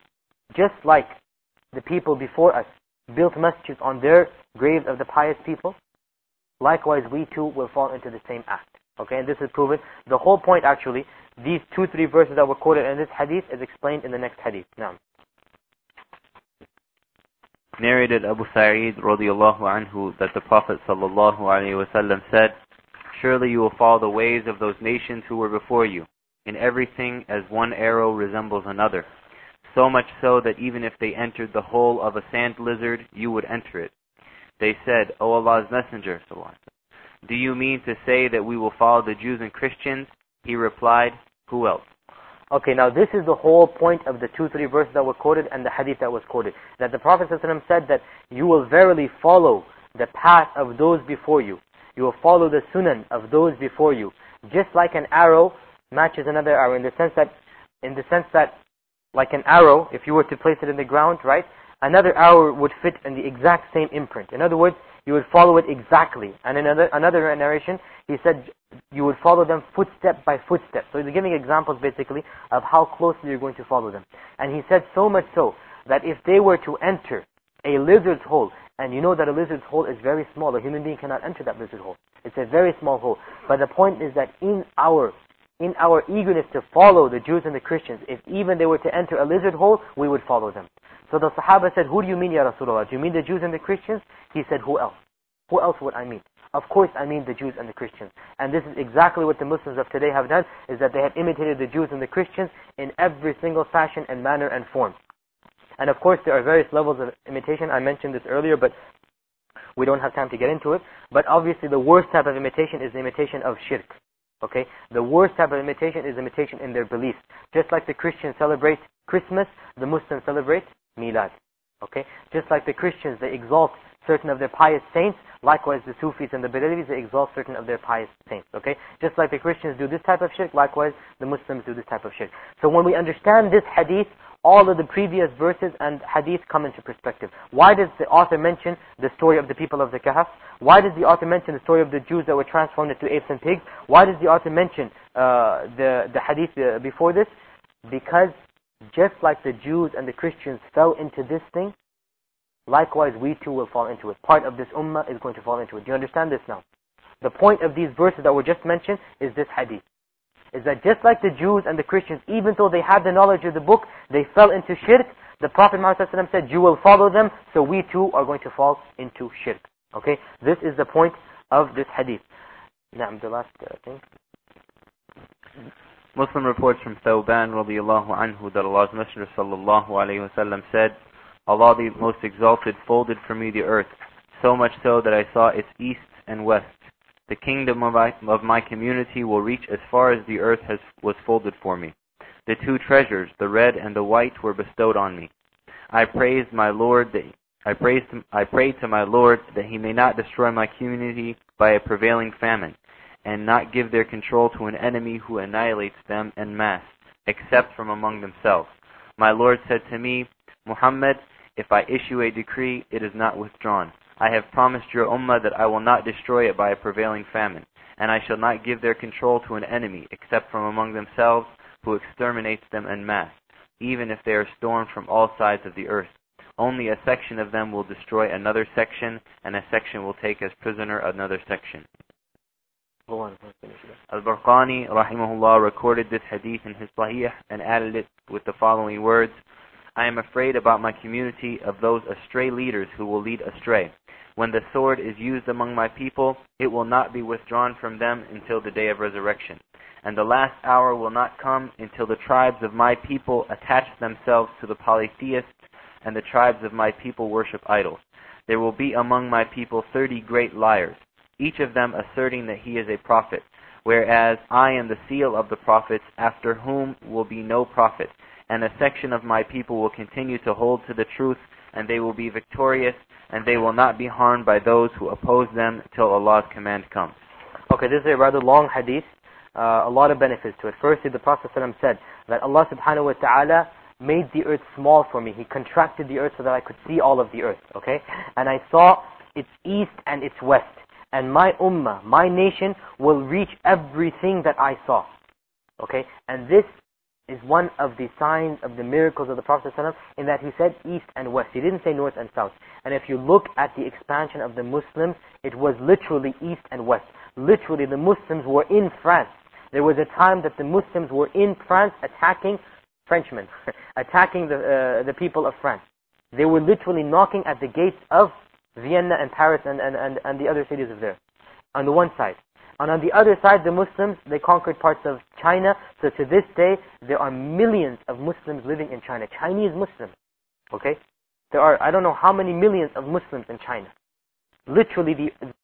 the people before us built masjids on their graves of the pious people, likewise we too will fall into the same act. Okay, and this is proven. The whole point actually, these 2-3 verses that were quoted in this hadith is explained in the next hadith. Now, narrated Abu Sa'id radiallahu anhu that the Prophet sallallahu alaihi wasallam said, surely you will follow the ways of those nations who were before you, in everything as one arrow resembles another. So much so that even if they entered the hole of a sand lizard, you would enter it. They said, O Allah's Messenger, sallallahu alaihi wasallam, do you mean to say that we will follow the Jews and Christians? He replied, who else? Okay, now this is the whole point of the 2-3 verses that were quoted and the hadith that was quoted. That the Prophet ﷺ said that you will verily follow the path of those before you. You will follow the sunan of those before you. Just like an arrow matches another arrow, in the sense that like an arrow, if you were to place it in the ground, right? Another arrow would fit in the exact same imprint. In other words, you would follow it exactly. And in another narration, he said you would follow them footstep by footstep. So he's giving examples basically of how closely you're going to follow them. And he said so much so that if they were to enter a lizard's hole, and you know that a lizard's hole is very small, a human being cannot enter that lizard hole. It's a very small hole. But the point is that in our eagerness to follow the Jews and the Christians, if even they were to enter a lizard hole, we would follow them. So the Sahaba said, who do you mean, Ya Rasulullah? Do you mean the Jews and the Christians? He said, who else? Who else would I mean? Of course I mean the Jews and the Christians. And this is exactly what the Muslims of today have done, is that they have imitated the Jews and the Christians in every single fashion and manner and form. And of course there are various levels of imitation. I mentioned this earlier, but we don't have time to get into it. But obviously the worst type of imitation is the imitation of shirk. Okay? The worst type of imitation is imitation in their beliefs. Just like the Christians celebrate Christmas, the Muslims celebrate Milad. Okay? Just like the Christians, they exalt certain of their pious saints. Likewise, the Sufis and the Bedouis, they exalt certain of their pious saints. Okay? Just like the Christians do this type of shirk, likewise, the Muslims do this type of shirk. So when we understand this hadith, all of the previous verses and hadith come into perspective. Why does the author mention the story of the people of the Kahf? Why does the author mention the story of the Jews that were transformed into apes and pigs? Why does the author mention the hadith before this? Because just like the Jews and the Christians fell into this thing, likewise we too will fall into it. Part of this ummah is going to fall into it. Do you understand this now? The point of these verses that were just mentioned is this hadith. Is that just like the Jews and the Christians, even though they had the knowledge of the book, they fell into shirk. The Prophet Muhammad said, you will follow them, so we too are going to fall into shirk. Okay? This is the point of this hadith. Now, the last thing. Muslim reports from Thawban radiallahu anhu that Allah's Messenger sallallahu alayhi wasallam said, Allah the Most Exalted folded for me the earth, so much so that I saw its east and west. The kingdom of my community will reach as far as the earth was folded for me. The two treasures, the red and the white, were bestowed on me. I prayed to my Lord that He may not destroy my community by a prevailing famine, and not give their control to an enemy who annihilates them en masse, except from among themselves. My Lord said to me, Muhammad, if I issue a decree, it is not withdrawn. I have promised your ummah that I will not destroy it by a prevailing famine, and I shall not give their control to an enemy, except from among themselves, who exterminates them en masse, even if they are stormed from all sides of the earth. Only a section of them will destroy another section, and a section will take as prisoner another section. Al-Barqani, rahimahullah, recorded this hadith in his Sahih and added it with the following words, I am afraid about my community of those astray leaders who will lead astray. When the sword is used among my people, it will not be withdrawn from them until the day of resurrection. And the last hour will not come until the tribes of my people attach themselves to the polytheists, and the tribes of my people worship idols. There will be among my people 30 great liars, each of them asserting that he is a prophet, whereas I am the seal of the prophets, after whom will be no prophet. And a section of my people will continue to hold to the truth, and they will be victorious, and they will not be harmed by those who oppose them till Allah's command comes. Okay, this is a rather long hadith, a lot of benefits to it. Firstly, the Prophet ﷺ said that Allah subhanahu wa ta'ala made the earth small for me. He contracted the earth so that I could see all of the earth, okay? And I saw its east and its west. And my ummah, my nation, will reach everything that I saw, okay? And this is one of the signs of the miracles of the Prophet ﷺ, in that he said east and west. He didn't say north and south. And if you look at the expansion of the Muslims, it was literally east and west. Literally, the Muslims were in France. There was a time that the Muslims were in France attacking Frenchmen, attacking the people of France. They were literally knocking at the gates of Vienna and Paris and the other cities of there, on the one side. And on the other side, the Muslims, they conquered parts of China. So to this day, there are millions of Muslims living in China. Chinese Muslims. Okay? There are, I don't know how many millions of Muslims in China. Literally,